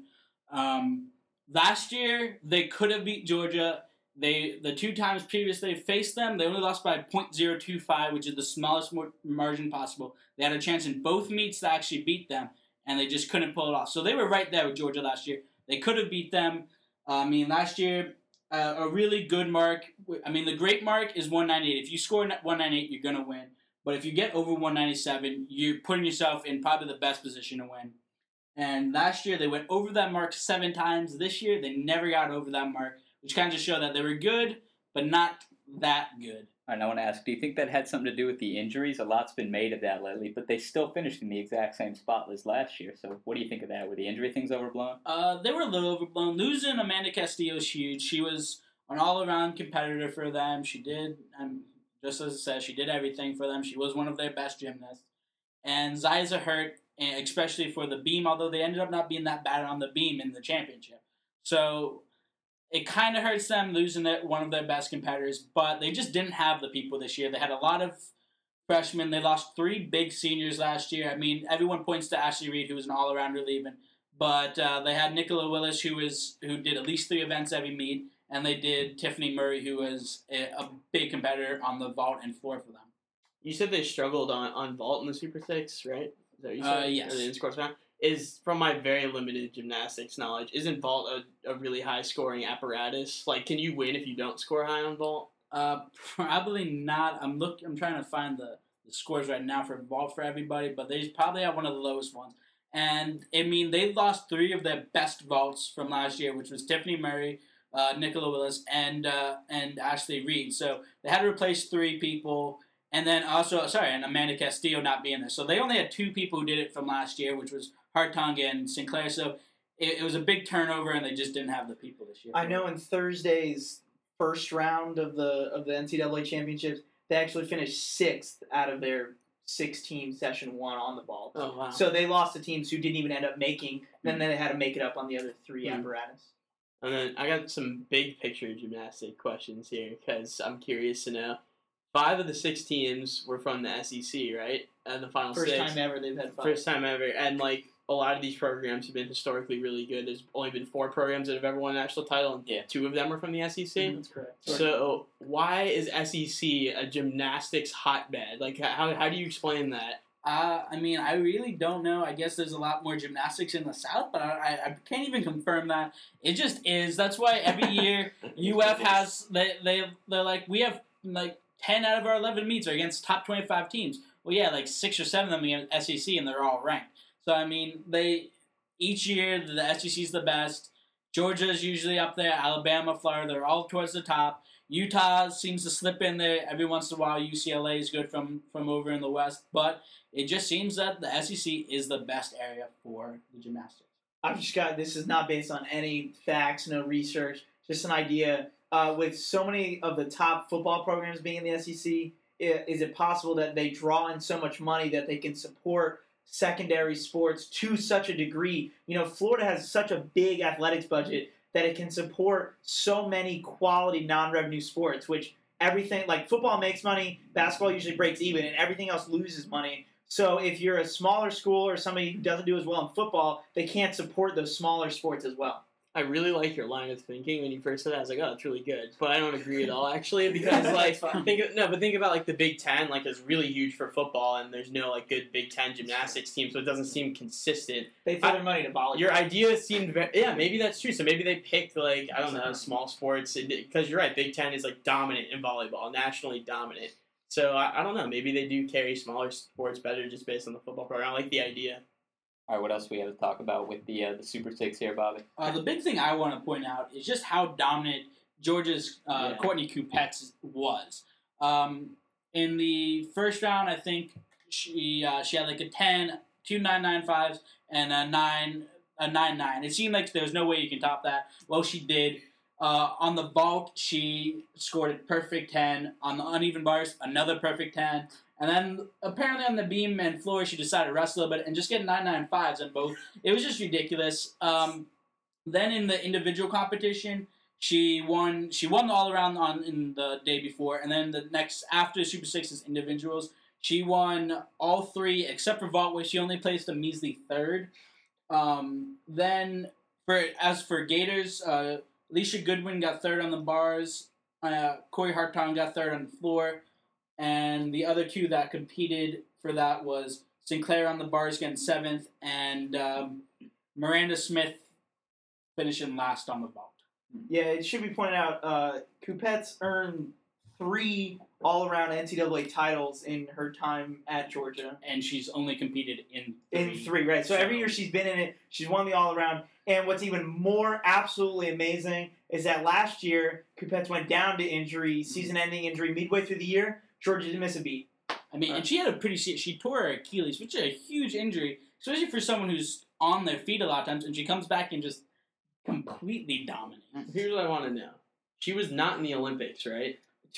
Last year, they could have beat Georgia. The 2 times previous they faced them, they only lost by .025, which is the smallest margin possible. They had a chance in both meets to actually beat them, and they just couldn't pull it off. So they were right there with Georgia last year. They could have beat them. Last year, a really good mark. The great mark is 198. If you score 198, you're going to win. But if you get over 197, you're putting yourself in probably the best position to win. And last year, they went over that mark 7 times. This year, they never got over that mark, which kind of just showed that they were good, but not that good. And I want to ask, do you think that had something to do with the injuries? A lot's been made of that lately, but they still finished in the exact same spot as last year. So what do you think of that? Were the injury things overblown? They were a little overblown. Losing Amanda Castillo is huge. She was an all-around competitor for them. She did, just as I said, she did everything for them. She was one of their best gymnasts. And Ziza hurt, especially for the beam, although they ended up not being that bad on the beam in the championship. So it kind of hurts them losing one of their best competitors, but they just didn't have the people this year. They had a lot of freshmen. They lost 3 big seniors last year. Everyone points to Ashley Reed, who was an all-arounder leaving, but they had Nicola Willis, who did at least 3 events every meet, and they did Tiffany Murray, who was a big competitor on the vault and floor for them. You said they struggled on vault in the Super 6, right? Is that what you said? Yes. Or the in-course round? Is, from my very limited gymnastics knowledge, isn't vault a really high-scoring apparatus? Like, can you win if you don't score high on vault? Probably not. I'm trying to find the scores right now for vault for everybody, but they probably have one of the lowest ones. And, they lost 3 of their best vaults from last year, which was Tiffany Murray, Nicola Willis, and Ashley Reed. So they had to replace 3 people. And then and Amanda Castillo not being there. So they only had 2 people who did it from last year, which was Hartung and Sinclair. So it was a big turnover, and they just didn't have the people this year. I know in Thursday's first round of the NCAA championships, they actually finished 6th out of their 6-team session 1 on the vault. Oh, wow. So they lost to teams who didn't even end up making, and then they had to make it up on the other 3 apparatus. And then I got some big picture gymnastic questions here, because I'm curious to know. 5 of the 6 teams were from the SEC, right? And the final 6. First time ever they've had 5. First time ever. And, a lot of these programs have been historically really good. There's only been 4 programs that have ever won a national title, and 2 of them are from the SEC. That's correct. So why is SEC a gymnastics hotbed? How do you explain that? I really don't know. I guess there's a lot more gymnastics in the South, but I can't even confirm that. It just is. That's why every year UF has they're like, we have 10 out of our 11 meets are against top 25 teams. Well, yeah, 6 or 7 of them against SEC, and they're all ranked. So, each year, the SEC is the best. Georgia's usually up there. Alabama, Florida, they're all towards the top. Utah seems to slip in there every once in a while. UCLA is good from over in the West. But it just seems that the SEC is the best area for the gymnastics. This is not based on any facts, no research, just an idea. With so many of the top football programs being in the SEC, is it possible that they draw in so much money that they can support secondary sports to such a degree? Florida has such a big athletics budget that it can support so many quality non-revenue sports, which everything, football makes money, basketball usually breaks even, and everything else loses money. So if you're a smaller school or somebody who doesn't do as well in football, they can't support those smaller sports as well. I really like your line of thinking. When you first said that, I was like, oh, that's really good. But I don't agree at all, actually, because, think about, the Big Ten, is really huge for football, and there's no, good Big Ten gymnastics team, so it doesn't seem consistent. They throw their money to volleyball. Your idea seemed maybe that's true. So maybe they picked, small sports, because you're right, Big Ten is, dominant in volleyball, nationally dominant. So, I don't know, maybe they do carry smaller sports better just based on the football program. I like the idea. All right, what else do we have to talk about with the Super 6 here, Bobby? The big thing I want to point out is just how dominant Georgia's Courtney Kupets was. In the first round, I think she had a 10, 2 9.95s, and a 9.9. It seemed like there was no way you can top that. Well, she did. On the vault, she scored a perfect 10. On the uneven bars, another perfect 10. And then apparently on the beam and floor, she decided to rest a little bit and just get 9.95s on both. It was just ridiculous. Then in the individual competition, She won the all around in the day before, and then the next after Super Sixes individuals, she won all three except for vault, where she only placed a measly third. Then as for Gators, Alicia Goodwin got third on the bars. Corey Hartong got third on the floor, and the other two that competed for that was Sinclair on the bars getting seventh, and Miranda Smith finishing last on the vault. Yeah, it should be pointed out, Coupettes earned 3 all-around NCAA titles in her time at Georgia. And she's only competed in three, right? So every year she's been in it, she's won the all-around. And what's even more absolutely amazing is that last year, Coupettes went down to injury, season-ending injury, midway through the year. Georgia didn't miss a beat. I mean, and she had she tore her Achilles, which is a huge injury, especially for someone who's on their feet a lot of times, and she comes back and just completely dominates. Here's what I want to know. She was not in the Olympics, right?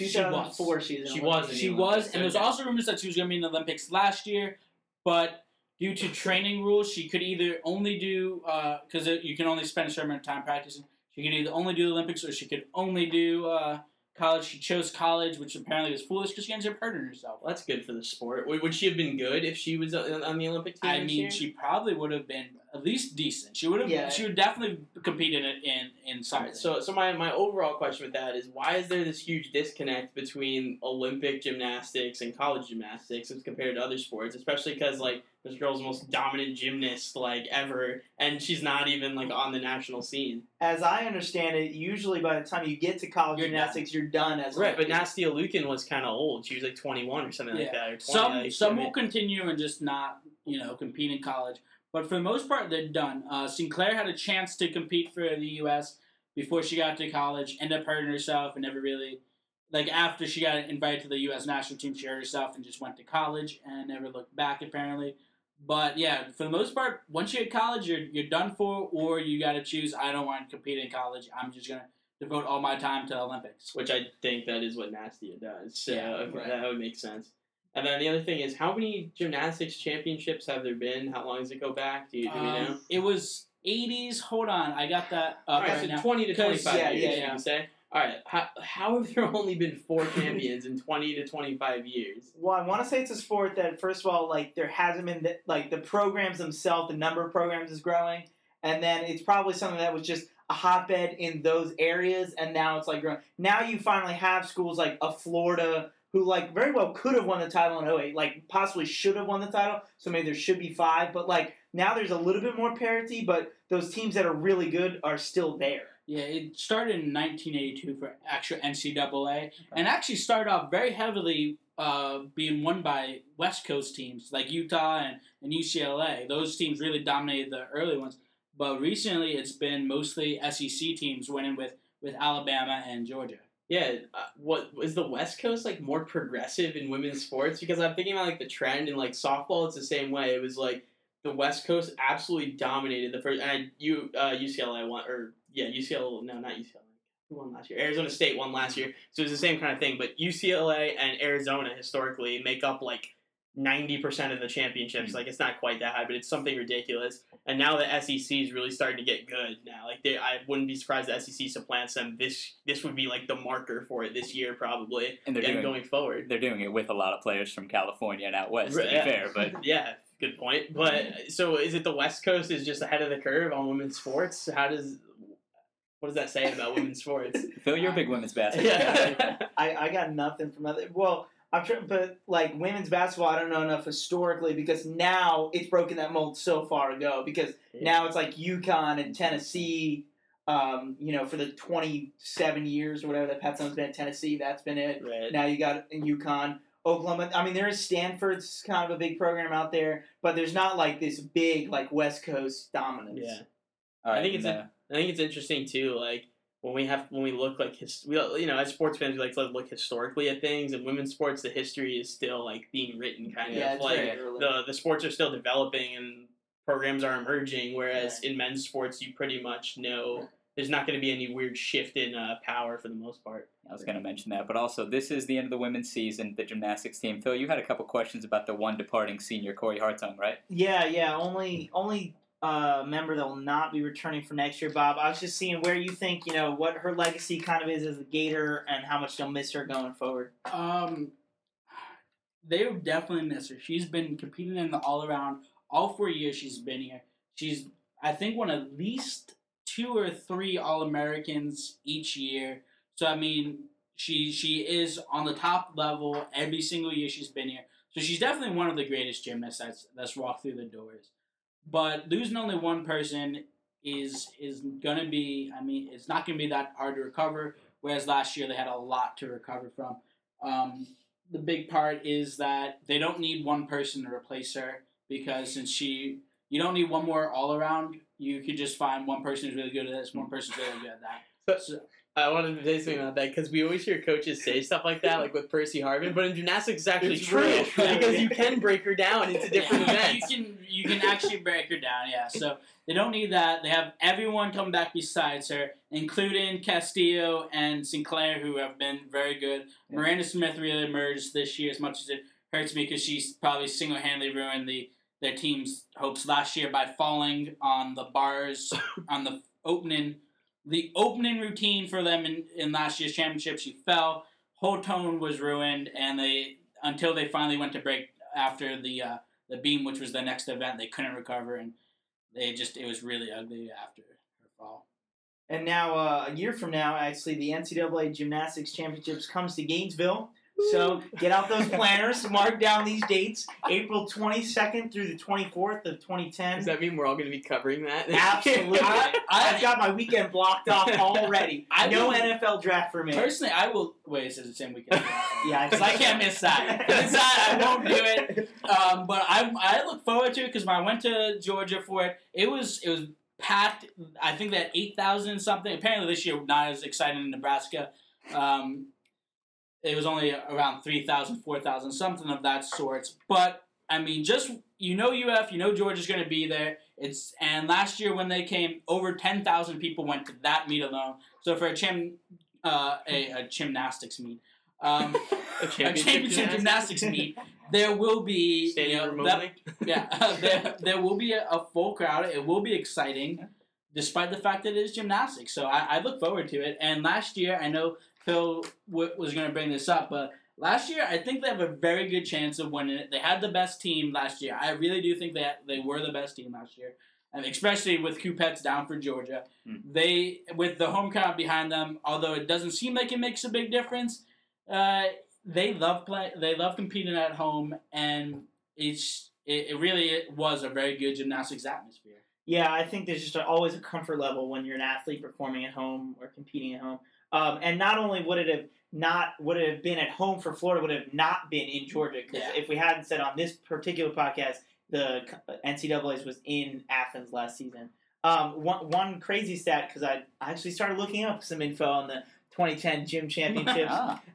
2004 season. She was. She was, and there's also rumors that she was going to be in the Olympics last year, but due to training rules, she could either only do, because you can only spend a certain amount of time practicing, she could either only do the Olympics or she could only do college. She chose college, which apparently was foolish because she ends up hurting herself. Well, that's good for the sport. Would she have been good if she was on the Olympic team? I mean, she probably would have been at least decent. She would have. Yeah. She would definitely compete in something. Right, so my overall question with that is, why is there this huge disconnect between Olympic gymnastics and college gymnastics as compared to other sports? Especially because this girl's the most dominant gymnast ever, and she's not even on the national scene. As I understand it, usually by the time you get to college gymnastics, you're done as right. But Nastia Lukin was kind of old. She was 21 or something like that, or 20. Some will continue and just not compete in college. But for the most part, they're done. Sinclair had a chance to compete for the U.S. before she got to college, ended up hurting herself, and never really, after she got invited to the U.S. national team, she hurt herself and just went to college and never looked back, apparently. But, yeah, for the most part, once you hit college, you're done for, or you got to choose, I don't want to compete in college. I'm just going to devote all my time to Olympics. Which I think that is what Nastia does. So right. That would make sense. And then the other thing is, how many gymnastics championships have there been? How long does it go back? Do we know? It was 80s. Hold on. I got that up right, so now. 20 to 25 years, yeah. you can say. All right, how have there only been 4 champions in 20 to 25 years? Well, I want to say it's a sport that, first of all, there hasn't been, the programs themselves, the number of programs is growing, and then it's probably something that was just a hotbed in those areas, and now it's, growing. Now you finally have schools like a Florida who, very well could have won the title in 08, possibly should have won the title, so maybe there should be 5, but, now there's a little bit more parity, but those teams that are really good are still there. Yeah, it started in 1982 for actual NCAA, and actually started off very heavily being won by West Coast teams like Utah and UCLA. Those teams really dominated the early ones, but recently it's been mostly SEC teams winning with Alabama and Georgia. Yeah, what is the West Coast more progressive in women's sports? Because I'm thinking about the trend in softball. It's the same way. It was the West Coast absolutely dominated the first, and UCLA won, or UCLA. No, not UCLA. Who won last year? Arizona State won last year, so it's the same kind of thing. But UCLA and Arizona historically make up 90% of the championships. It's not quite that high, but it's something ridiculous. And now the SEC is really starting to get good. Now, I wouldn't be surprised the SEC supplants them. This would be the marker for it this year, probably, and going forward. They're doing it with a lot of players from California and out west. To be fair, but yeah. Good point. But so is it the West Coast is just ahead of the curve on women's sports? What does that say about women's sports? Phil, you're a big women's basketball guy. I got nothing from other. Well, I'm trying, but women's basketball, I don't know enough historically because now it's broken that mold so far ago. Because now it's UConn and Tennessee. For the 27 years or whatever that Pat Summitt's been at Tennessee, that's been it. Right. Now you got UConn. Oklahoma. I mean, there is Stanford's kind of a big program out there, but there's not this big West Coast dominance. Yeah, right, I think it's interesting too. When we look as sports fans, we like to look historically at things. In women's sports, the history is still being written kind of. Yeah, the sports are still developing and programs are emerging. Whereas in men's sports, you pretty much know there's not going to be any weird shift in power for the most part. I was going to mention that, but also this is the end of the women's season, the gymnastics team. Phil, you had a couple questions about the one departing senior, Corey Hartung, right? Yeah. Only member that will not be returning for next year, Bob. I was just seeing where you think, what her legacy kind of is as a Gator and how much they'll miss her going forward. They would definitely miss her. She's been competing in the all-around all 4 years she's been here. She's, I think, won at least 2 or 3 All-Americans each year. So, I mean, she is on the top level every single year she's been here. So she's definitely one of the greatest gymnasts that's walked through the doors. But losing only one person is going to be, I mean, it's not going to be that hard to recover, whereas last year they had a lot to recover from. The big part is that they don't need one person to replace her because since you don't need one more all-around, you could just find one person who's really good at this, one person's really good at that. So, I wanted to say something about that because we always hear coaches say stuff like that, like with Percy Harvin, but in gymnastics it's actually It's true real. because you can break her down into different events. You can actually break her down, yeah. So they don't need that. They have everyone come back besides her, including Castillo and Sinclair, who have been very good. Yeah. Miranda Smith really emerged this year, as much as it hurts me because she's probably single-handedly ruined their team's hopes last year by falling on the bars on the opening routine for them in last year's championship. She fell. Whole tone was ruined, and until they finally went to break after the beam, which was the next event, they couldn't recover, and it was really ugly after her fall. And now, a year from now, actually, the NCAA Gymnastics Championships comes to Gainesville. So get out those planners, mark down these dates, April 22nd through the 24th of 2010. Does that mean we're all going to be covering that? Absolutely. I've got my weekend blocked off already. No NFL draft for me. Personally, I will... Wait, it says the same weekend. Yeah, because I can't miss that. If it's that, I won't do it. But I look forward to it because when I went to Georgia for it, it was packed. I think they had 8,000 something. Apparently this year, not as exciting in Nebraska. It was only around 3,000, 4,000, something of that sort. But, I mean, just, UF, Georgia's going to be there. And last year when they came, over 10,000 people went to that meet alone. So for a gymnastics meet, a championship gymnastics meet, there will be, there will be a full crowd. It will be exciting, despite the fact that it is gymnastics. So I look forward to it. And last year, I know Phil was going to bring this up, but last year I think they have a very good chance of winning it. They had the best team last year. I really do think they were the best team last year, and especially with Coupettes down for Georgia. They, with the home crowd behind them, although it doesn't seem like it makes a big difference, they love competing at home, and it really was a very good gymnastics atmosphere. Yeah, I think there's just always a comfort level when you're an athlete performing at home or competing at home. And not only would it have been at home for Florida, would have not been in Georgia. Because if we hadn't said on this particular podcast, the NCAA's was in Athens last season. One crazy stat, because I actually started looking up some info on the 2010 Gym Championships.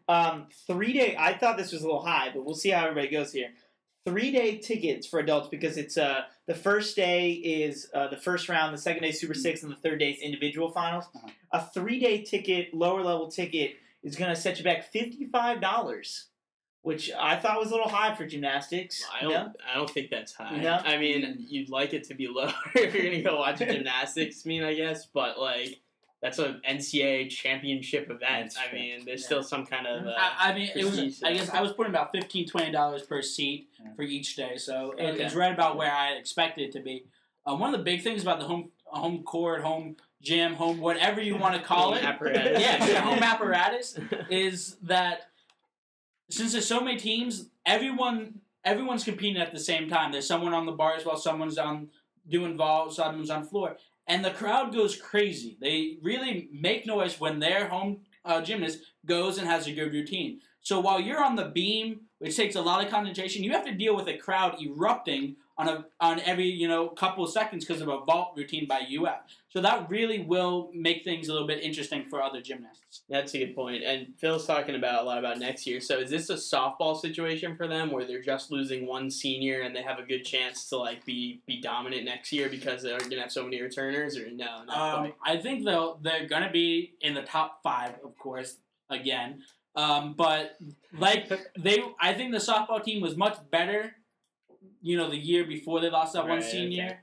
3-day, I thought this was a little high, but we'll see how everybody goes here. 3-day tickets for adults because it's the first day is the first round, the second day Super 6, and the third day is individual finals. A 3-day ticket, lower level ticket, is going to set you back $55, which I thought was a little high for gymnastics. I don't think that's high. No? I mean, you'd like it to be lower if you're going to go watch a gymnastics meet, I guess, but that's an NCAA championship event. I mean, there's still some kind of. I guess I was putting about $15, $20 per seat for each day, so it's right about where I expected it to be. One of the big things about the home court, home gym, home whatever you want to call it, home apparatus, is that since there's so many teams, everyone's competing at the same time. There's someone on the bars while someone's doing vault, someone's on floor. And the crowd goes crazy. They really make noise when their home gymnast goes and has a good routine. So while you're on the beam, which takes a lot of concentration, you have to deal with a crowd erupting on every couple of seconds because of a vault routine by UF. So that really will make things a little bit interesting for other gymnasts. That's a good point. And Phil's talking a lot about next year. So is this a softball situation for them where they're just losing one senior and they have a good chance to be dominant next year because they're going to have so many returners? Or no? I think they're going to be in the top 5, of course, again. But I think the softball team was much better, the year before they lost that one senior. Okay.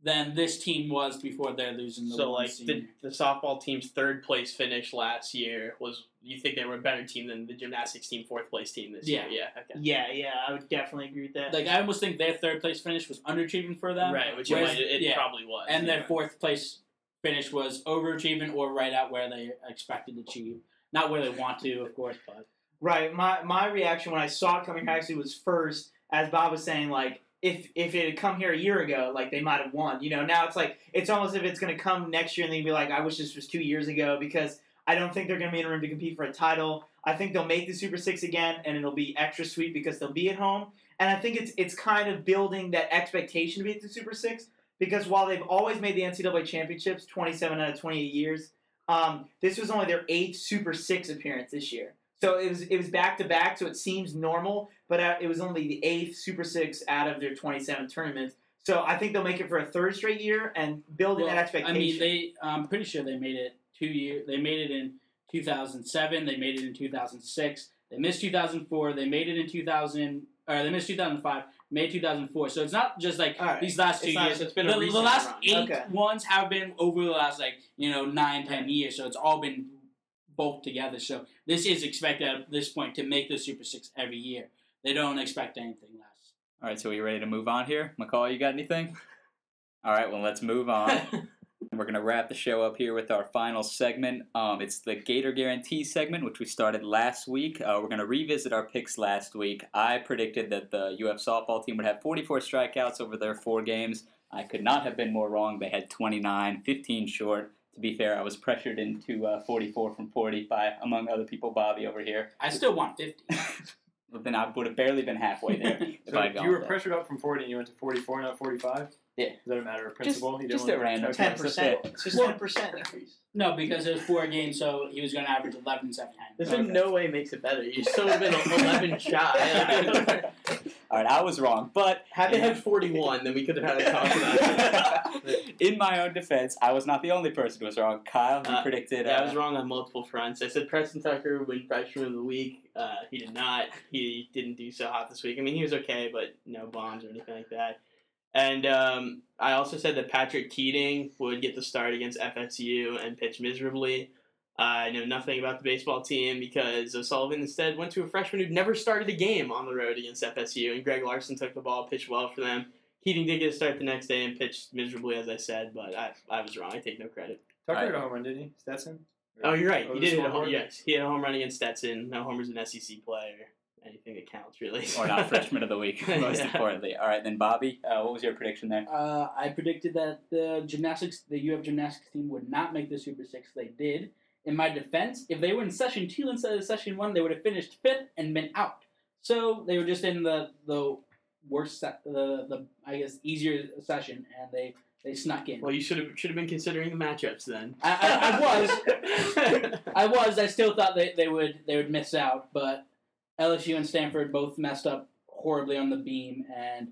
than this team was before they're losing the So, one like, seed. the softball team's third place finish last year was, you think they were a better team than the gymnastics team fourth place team this year? Yeah, okay. Yeah, I would definitely agree with that. Like, I almost think their third place finish was underachieving for them. Right, which Whereas- it probably was. And their yeah. fourth place finish was overachieving or right at where they expected to achieve. Not where they want to, of course, but Right. My reaction when I saw it coming here actually was first, as Bob was saying, like, if it had come here a year ago, like, they might have won. You know, now it's like, it's almost if it's going to come next year and they'd be like, I wish this was 2 years ago, because I don't think they're going to be in a room to compete for a title. I think they'll make the Super Six again, and it'll be extra sweet because they'll be at home. And I think it's kind of building that expectation to be at the Super Six, because while they've always made the NCAA championships 27 out of 28 years, this was only their 8th Super Six appearance this year. So it was back to back, so it seems normal, but it was only the 8th Super Six out of their 27 tournaments. So I think they'll make it for a third straight year and building that expectation. I mean, I'm pretty sure they made it 2 years. They made it in 2007. They made it in 2006. They missed 2004. They made it in 2000. Or they missed 2005. Made 2004. So it's not just like All right. these last 2 years. It's been the a recent last run. 8 Okay. ones have been over the last 9, 10 years. So it's all been both together. So this is expected at this point to make the Super Six every year. They don't expect anything less. All right, so are you ready to move on here? McCall, you got anything? All right, well, let's move on. We're going to wrap the show up here with our final segment. It's the Gator Guarantee segment, which we started last week. We're going to revisit our picks last week. I predicted that the UF softball team would have 44 strikeouts over their 4 games. I could not have been more wrong. They had 29, 15 short. To be fair, I was pressured into 44 from 40 by, among other people, Bobby over here. I still want 50. Well, then I would have barely been halfway there if So I'd gone you were with that. pressured up from 40 and you went to 44, not 45? Yeah. Is that a matter of principle? You didn't just want a to- random okay. 10%. It's just 10% increase. No, because it was 4 games, so he was going to average 11 7 This times. in no way makes it better. You still have been 11 shy. All right, I was wrong, but Had they had 41, then we could have had a talk about it. in my own defense, I was not the only person who was wrong. Kyle, you predicted. Yeah, I was wrong on multiple fronts. I said Preston Tucker would win freshman of the week. He did not. He didn't do so hot this week. I mean, he was okay, but no bombs or anything like that. And I also said that Patrick Keating would get the start against FSU and pitch miserably. I know nothing about the baseball team because O'Sullivan instead went to a freshman who'd never started a game on the road against FSU, and Greg Larson took the ball, pitched well for them. Keating did get a start the next day and pitched miserably, as I said, but I was wrong. I take no credit. Tucker Right. hit a home run, didn't he? Stetson? Oh, you're right. Oh, He the did hit a home. scoreboard? Yes, he had a home run against Stetson. No homers in SEC play or anything that counts, really. Or not freshman of the week, most Yeah. importantly. All right, then Bobby, what was your prediction there? I predicted that the UF gymnastics team would not make the Super Six. They did. In my defense, if they were in session 2 instead of session 1, they would have finished 5th and been out. So they were just in the worst, the I guess easier session, and they snuck in. Well, you should have been considering the matchups then. I was. I still thought they would miss out, but LSU and Stanford both messed up horribly on the beam, and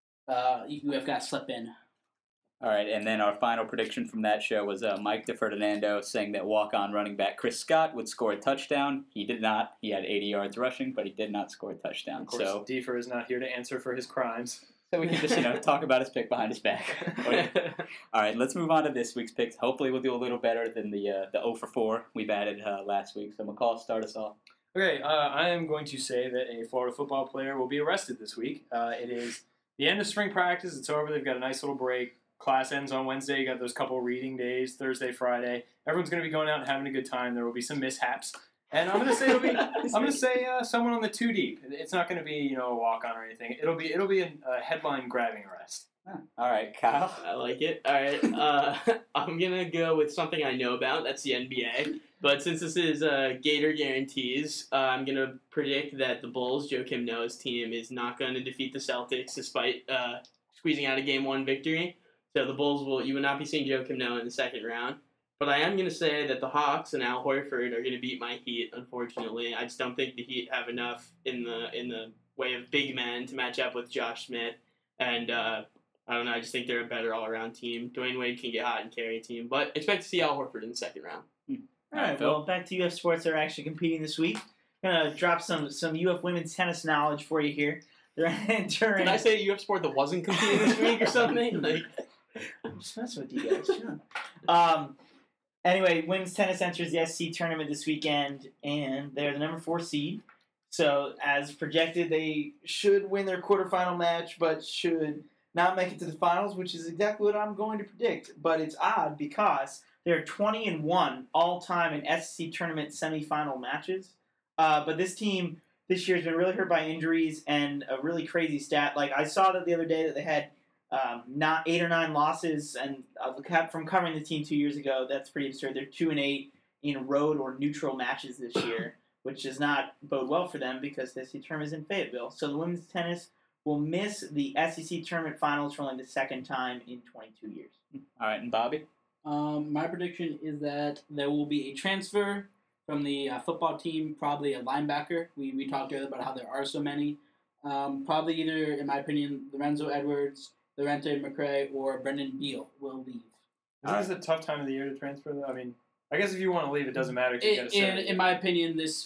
UF got to slip in. All right, and then our final prediction from that show was Mike DeFerdinando saying that walk-on running back Chris Scott would score a touchdown. He did not. He had 80 yards rushing, but he did not score a touchdown. Of course, So Defer is not here to answer for his crimes. we can just talk about his pick behind his back. All right, let's move on to this week's picks. Hopefully, we'll do a little better than the 0 for 4 we've added last week. So McCall, start us off. Okay, I am going to say that a Florida football player will be arrested this week. It is the end of spring practice. It's over. They've got a nice little break. Class ends on Wednesday. You got those couple reading days, Thursday, Friday. Everyone's going to be going out and having a good time. There will be some mishaps. And I'm going to say someone on the 2 deep. It's not going to be a walk on or anything. It'll be a headline grabbing arrest. All right, Kyle. I like it. All right, I'm gonna go with something I know about. That's the NBA. But since this is Gator Guarantees, I'm gonna predict that the Bulls, Joakim Noah's team, is not going to defeat the Celtics despite squeezing out a Game 1 victory. So the Bulls you will not be seeing Joakim Noah in the second round. But I am going to say that the Hawks and Al Horford are going to beat my Heat, unfortunately. I just don't think the Heat have enough in the way of big men to match up with Josh Smith. And I don't know, I just think they're a better all-around team. Dwayne Wade can get hot and carry a team. But expect to see Al Horford in the second round. All right, well, back to UF sports that are actually competing this week. Gonna drop some UF women's tennis knowledge for you here. They're entering. Did I say a UF sport that wasn't competing this week or something? I'm just messing with you guys. Chill. Anyway, women's tennis enters the SC tournament this weekend, and they're the number 4 seed. So, as projected, they should win their quarterfinal match, but should not make it to the finals, which is exactly what I'm going to predict. But it's odd because they're 20-1 all-time in SC tournament semifinal matches. But this team this year has been really hurt by injuries and a really crazy stat. Like, I saw that the other day that they had not 8 or 9 losses, and from covering the team 2 years ago, that's pretty absurd. They're 2-8 in road or neutral matches this year, which does not bode well for them because the SEC tournament is in Fayetteville. So the women's tennis will miss the SEC tournament finals for only the second time in 22 years. All right, and Bobby? My prediction is that there will be a transfer from the football team, probably a linebacker. We talked earlier about how there are so many. Probably either, in my opinion, Lorenzo Edwards, Lorente McCray, or Brendan Beal will leave. Isn't this a tough time of the year to transfer, though? I mean, I guess if you want to leave, it doesn't matter. You gotta say in my opinion, this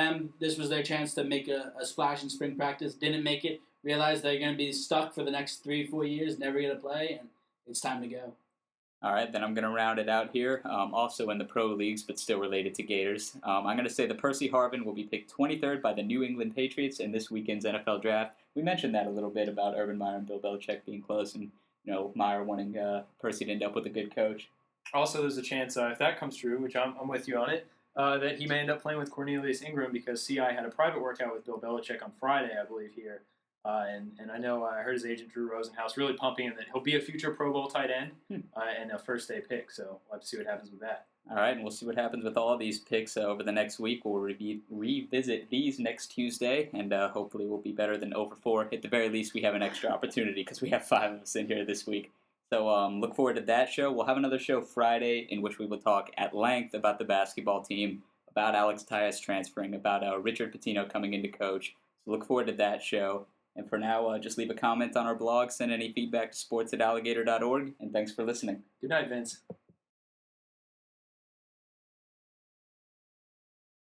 was their chance to make a splash in spring practice. Didn't make it. Realized they're going to be stuck for the next 3-4 years, never going to play, and it's time to go. All right, then I'm going to round it out here. Also in the pro leagues, but still related to Gators. I'm going to say that Percy Harvin will be picked 23rd by the New England Patriots in this weekend's NFL draft. We mentioned that a little bit about Urban Meyer and Bill Belichick being close, and Meyer wanting Percy to end up with a good coach. Also, there's a chance, if that comes true, which I'm with you on it, that he may end up playing with Cornelius Ingram because CI had a private workout with Bill Belichick on Friday, I believe, here. And I know I heard his agent, Drew Rosenhaus, really pumping him that he'll be a future Pro Bowl tight end and a first-day pick. So we'll have to see what happens with that. All right, and we'll see what happens with all these picks over the next week. We'll revisit these next Tuesday, and hopefully we'll be better than 0-4. At the very least, we have an extra opportunity because we have 5 of us in here this week. So look forward to that show. We'll have another show Friday in which we will talk at length about the basketball team, about Alex Tyus transferring, about Richard Pitino coming into coach. So look forward to that show. And for now, just leave a comment on our blog, send any feedback to sports@alligator.org, and thanks for listening. Good night, Vince.